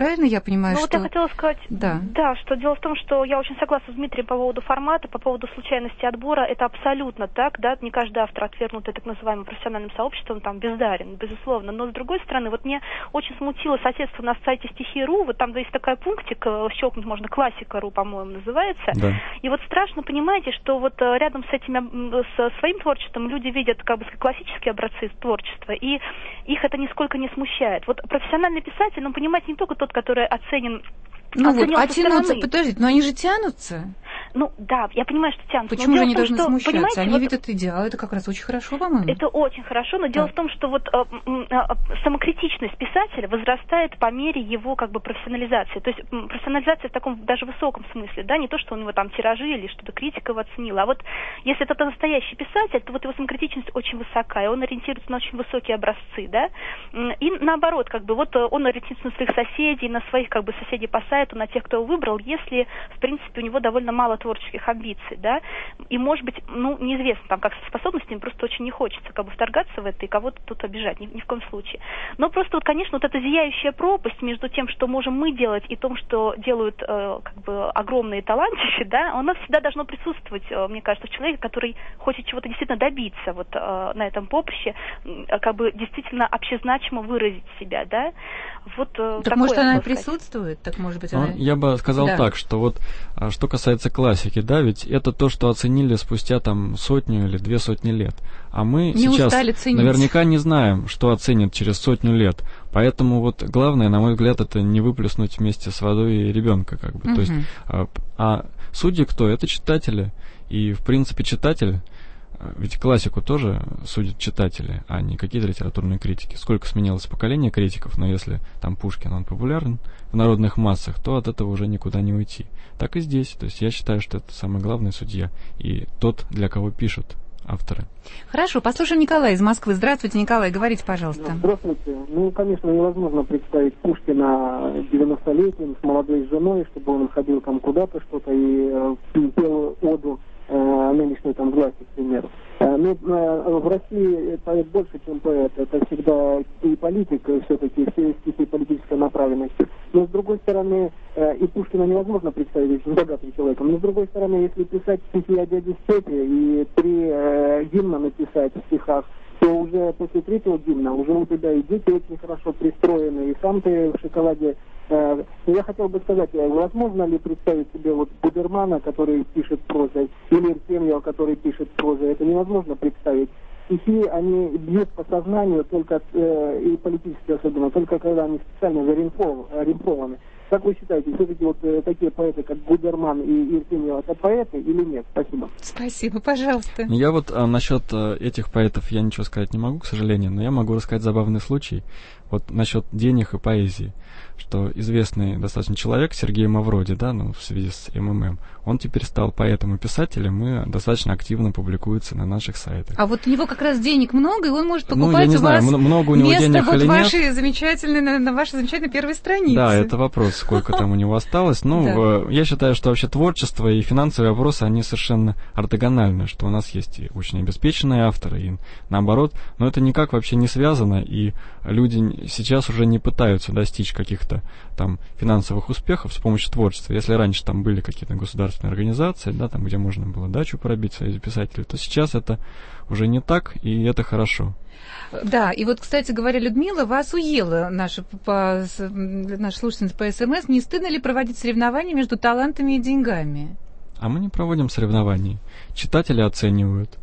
понимаю, ну, что... Ну, вот я хотела сказать, да. да, что дело в том, что я очень согласна с Дмитрием по поводу формата, по поводу случайности отбора, это абсолютно так, да, не каждый автор, отвергнутый так называемым профессиональным сообществом, там, бездарен, безусловно, но, с другой стороны, вот мне очень смутило соседство на сайте стихи точка ру, вот там есть такая пунктик, щелкнуть можно, классика точка ру, по-моему, называется, да. И вот страшно, понимаете, что вот рядом с этими, с своим творчеством люди видят, как бы, классические образцы творчества, и их это нисколько не смущает. Вот профессиональный писатель, ну, понимаете, не только тот, который оценен. Ну вот, а тянутся, подождите, но они же тянутся. Ну, да, я понимаю, что тянутся. Почему же они должны что, смущаться? Они вот, видят идеал, это как раз очень хорошо, по-моему. Это очень хорошо, но да. Дело в том, что вот э, э, самокритичность писателя возрастает по мере его, как бы, профессионализации. То есть профессионализация в таком даже высоком смысле, да, не то, что у него там тиражи или что-то критика его оценила, а вот если это настоящий писатель, то вот его самокритичность очень высокая, он ориентируется на очень высокие образцы, да, и наоборот, как бы, вот он ориентируется на своих соседей, на своих, как бы, соседей по сайту, на тех, кто его выбрал, если, в принципе, у него довольно мало творческих амбиций, да, и, может быть, ну, неизвестно, там, как со способностями, просто очень не хочется, как бы, вторгаться в это и кого-то тут обижать, ни, ни в коем случае. Но просто, вот, конечно, вот эта зияющая пропасть между тем, что можем мы делать, и том, что делают, э, как бы, огромные талантища, да, оно всегда должно присутствовать, э, мне кажется, в человеке, который хочет чего-то действительно добиться, вот, э, на этом поприще, э, как бы, действительно общезначимо выразить себя, да, вот. Э, так, может, она присутствует, так, может быть, она... Ну, я бы сказал да. так, что вот, что касается классики, да, ведь это то, что оценили спустя там сотню или две сотни лет. А мы не сейчас наверняка не знаем, что оценят через сотню лет. Поэтому вот главное, на мой взгляд, это не выплеснуть вместе с водой ребенка, как бы. Uh-huh. То есть, а, а судьи кто? Это читатели. И, в принципе, читатель, ведь классику тоже судят читатели, а не какие-то литературные критики. Сколько сменилось поколение критиков, но если там Пушкин, он популярен в народных массах, то от этого уже никуда не уйти. Так и здесь. То есть я считаю, что это самый главный судья и тот, для кого пишут авторы. Хорошо, послушаем Николая из Москвы. Здравствуйте, Николай, говорите, пожалуйста. Здравствуйте. Ну, конечно, невозможно представить Пушкина девяностолетним, с молодой женой, чтобы он ходил там куда-то что-то и э, пел оду э, нынешней там власти, к примеру. Э, но э, в России поэт больше, чем поэт. Это всегда и политик, все-таки все стихи политической направленности. Но, с другой стороны, э, и Пушкина невозможно представить очень богатым человеком. Но, с другой стороны, если писать стихи о дяде Степе и три э, гимна написать в стихах, то уже после третьего гимна уже у тебя и дети очень хорошо пристроены, и сам ты в шоколаде. Э, я хотел бы сказать, возможно ли представить себе вот Губермана, который пишет прозой, или Артемьева, который пишет прозой? Это невозможно представить. Стихи, они бьют по сознанию, только э, и политически особенно, только когда они специально зарифмованы. Как вы считаете, все-таки вот э, такие поэты, как Губерман и Артемьев, это поэты или нет? Спасибо. Спасибо, пожалуйста. Я вот а, насчет а, этих поэтов я ничего сказать не могу, к сожалению, но я могу рассказать забавный случай. Вот насчет денег и поэзии, что известный достаточно человек Сергей Мавроди, да, ну, в связи с эм эм эм, он теперь стал поэтом и писателем и достаточно активно публикуется на наших сайтах. А вот у него как раз денег много, и он может покупать ну, я не у знаю, вас много у него место денег вот или вашей нет. Замечательной, на, на вашей замечательной первой странице. Да, это вопрос, сколько там у него осталось. Ну, я считаю, что вообще творчество и финансовые вопросы, они совершенно ортогональны, что у нас есть и очень обеспеченные авторы, и наоборот, но это никак вообще не связано, и люди сейчас уже не пытаются достичь каких-то там финансовых успехов с помощью творчества. Если раньше там были какие-то государственные организации, да, там, где можно было дачу пробить в Союзе писателей, то сейчас это уже не так, и это хорошо. Да, и вот, кстати говоря, Людмила, вас уела наша, по, наша слушательница по СМС. Не стыдно ли проводить соревнования между талантами и деньгами? А мы не проводим соревнований. Читатели оценивают.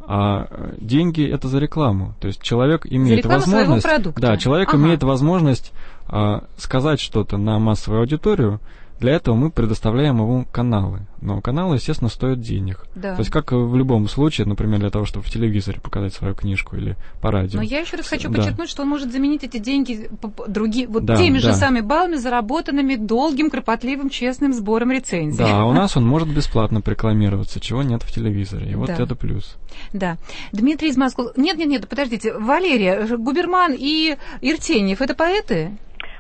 А деньги это за рекламу. То есть человек имеет возможность. Да, человек ага. имеет возможность а, сказать что-то на массовую аудиторию. Для этого мы предоставляем ему каналы. Но каналы, естественно, стоят денег. Да. То есть, как в любом случае, например, для того, чтобы в телевизоре показать свою книжку или по радио. Но я еще раз хочу да. подчеркнуть, что он может заменить эти деньги другие, вот да, теми да. же самыми баллами, заработанными долгим, кропотливым, честным сбором рецензий. Да, а у нас он может бесплатно рекламироваться, чего нет в телевизоре. И вот да. это плюс. Да. Дмитрий из Москвы. Нет, нет, нет, подождите. Валерия, Губерман и Иртеньев — это поэты?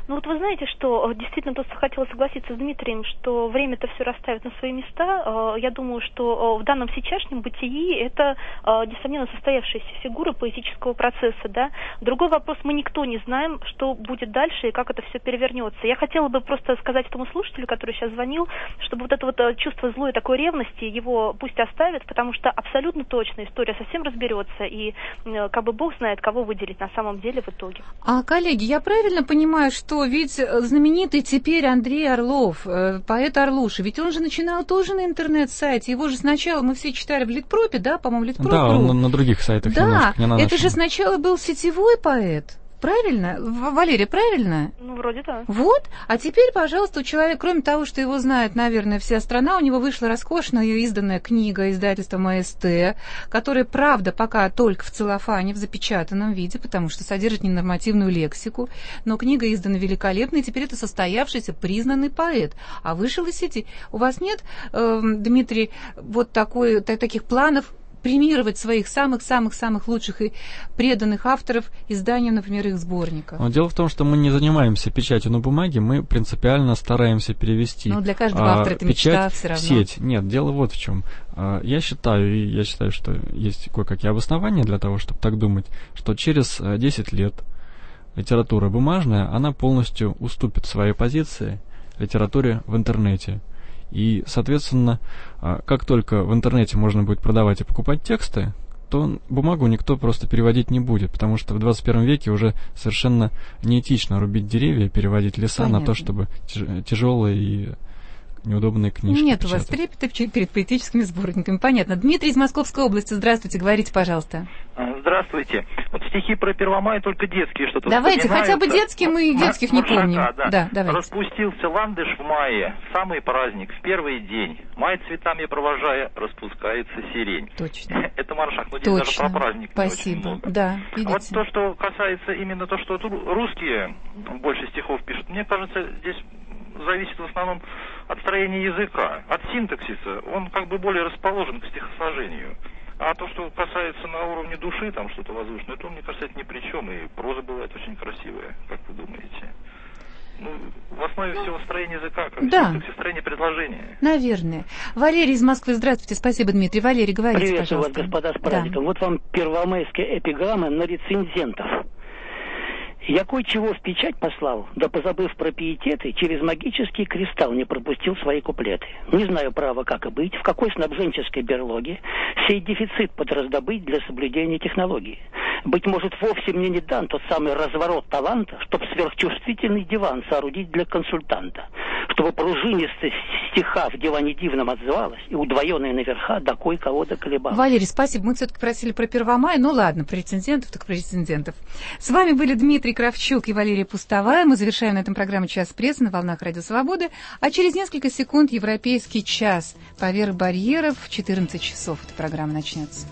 Ну вот вы знаете, что действительно просто хотела согласиться с Дмитрием, что время-то все расставит на свои места. Я думаю, что в данном сейчасшнем бытии это, несомненно, состоявшаяся фигура поэтического процесса, да. Другой вопрос, мы никто не знаем, что будет дальше и как это все перевернется. Я хотела бы просто сказать этому слушателю, который сейчас звонил, чтобы вот это вот чувство злой такой ревности его пусть оставит, потому что абсолютно точно история совсем разберется, и как бы Бог знает, кого выделить на самом деле в итоге. А, коллеги, я правильно понимаю, что ведь знаменитый теперь Андрей Орлов, поэт Орлуша, ведь он же начинал тоже на интернет-сайте, его же сначала мы все читали в Литпропе, да, по-моему, Литпроп. Да, он на, на других сайтах да, немножко, не на это нашем. же сначала был сетевой поэт. Правильно? Валерия, правильно? Ну, вроде да. Вот. А теперь, пожалуйста, у человека, кроме того, что его знает, наверное, вся страна, у него вышла роскошная изданная книга издательства МСТ, которая, правда, пока только в целлофане, в запечатанном виде, потому что содержит ненормативную лексику, но книга издана великолепно, и теперь это состоявшийся, признанный поэт. А вышел из сети. У вас нет, э, Дмитрий, вот такой, таких планов премировать своих самых-самых-самых лучших и преданных авторов изданием, например, их сборников? Но дело в том, что мы не занимаемся печатью на бумаге, мы принципиально стараемся перевести. Но для каждого автора это мечта все равно. Сеть. Нет, дело вот в чем. Я считаю, и я считаю, что есть кое-какие обоснования для того, чтобы так думать, что через десять лет литература бумажная, она полностью уступит своей позиции литературе в интернете. И, соответственно, как только в интернете можно будет продавать и покупать тексты, то бумагу никто просто переводить не будет, потому что в двадцать первом веке уже совершенно неэтично рубить деревья, переводить леса Понятно. На то, чтобы тяжелые и неудобные книжки Нет печатать. У вас трепета перед поэтическими сборниками. Понятно. Дмитрий из Московской области. Здравствуйте. Говорите, пожалуйста. Здравствуйте. Вот стихи про Первомай только детские что-то Давайте, хотя бы детские, мы детских не Маршака, помним. Да. Да, давайте. Распустился ландыш в мае, самый праздник, в первый день. Май цветами провожая, распускается сирень. Точно. Это Маршак, но здесь Точно. даже про праздник Спасибо. не очень много. Да, видите. А вот то, что касается именно то, что русские больше стихов пишут, мне кажется, здесь зависит в основном от строения языка, от синтаксиса. Он как бы более расположен к стихосложению. А то, что касается на уровне души, там что-то воздушное, то, мне кажется, это ни при чем. И проза бывает очень красивая, как вы думаете. Ну, в основе всего строение языка, как да. синтаксис, строение предложения. Наверное. Валерий из Москвы. Здравствуйте. Спасибо, Дмитрий. Валерий, говорите, Приветствую пожалуйста. вас, господа, с праздником. Да. Вот вам первомайские эпиграммы на рецензентов. Я кое-чего в печать послал, да позабыв про пиететы, через магический кристалл не пропустил свои куплеты. Не знаю, право, как и быть, в какой снабженческой берлоге сей дефицит подраздобыть для соблюдения технологии. Быть может, вовсе мне не дан тот самый разворот таланта, чтоб сверхчувствительный диван соорудить для консультанта, чтобы пружинистость стиха в диване дивном отзывалась и удвоенная наверха до кое-кого доколебалась. Валерий, спасибо. Мы все-таки просили про Первомай. Ну ладно, про рецензентов, так про рецензентов. С вами были Дмитрий Кравчук и Валерия Пустовая. Мы завершаем на этом программу «Час прессы» на волнах Радио Свободы. А через несколько секунд «Европейский час». Поверх барьеров в четырнадцать часов эта программа начнется.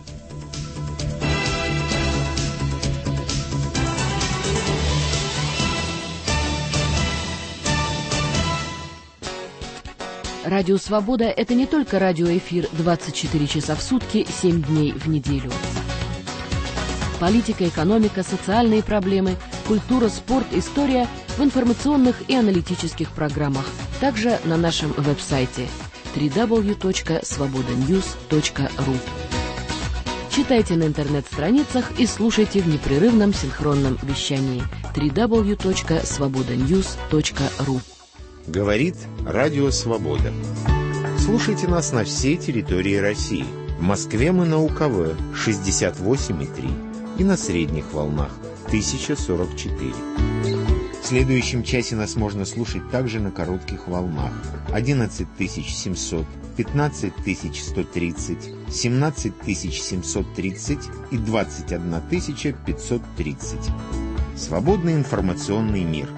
Радио «Свобода» — это не только радиоэфир двадцать четыре часа в сутки, семь дней в неделю. Политика, экономика, социальные проблемы, культура, спорт, история в информационных и аналитических программах. Также на нашем веб-сайте дабл ю дабл ю дабл ю точка свобода ньюс точка ру. Читайте на интернет-страницах и слушайте в непрерывном синхронном вещании дабл ю дабл ю дабл ю точка свобода ньюс точка ру. Говорит Радио Свобода. Слушайте нас на всей территории России. В Москве мы на УКВ шестьдесят восемь и три и на средних волнах тысяча сорок четыре. В следующем часе нас можно слушать также на коротких волнах одиннадцать тысяч семьсот, пятнадцать тысяч сто тридцать, семнадцать тысяч семьсот тридцать и двадцать одна тысяча пятьсот тридцать. Свободный информационный мир.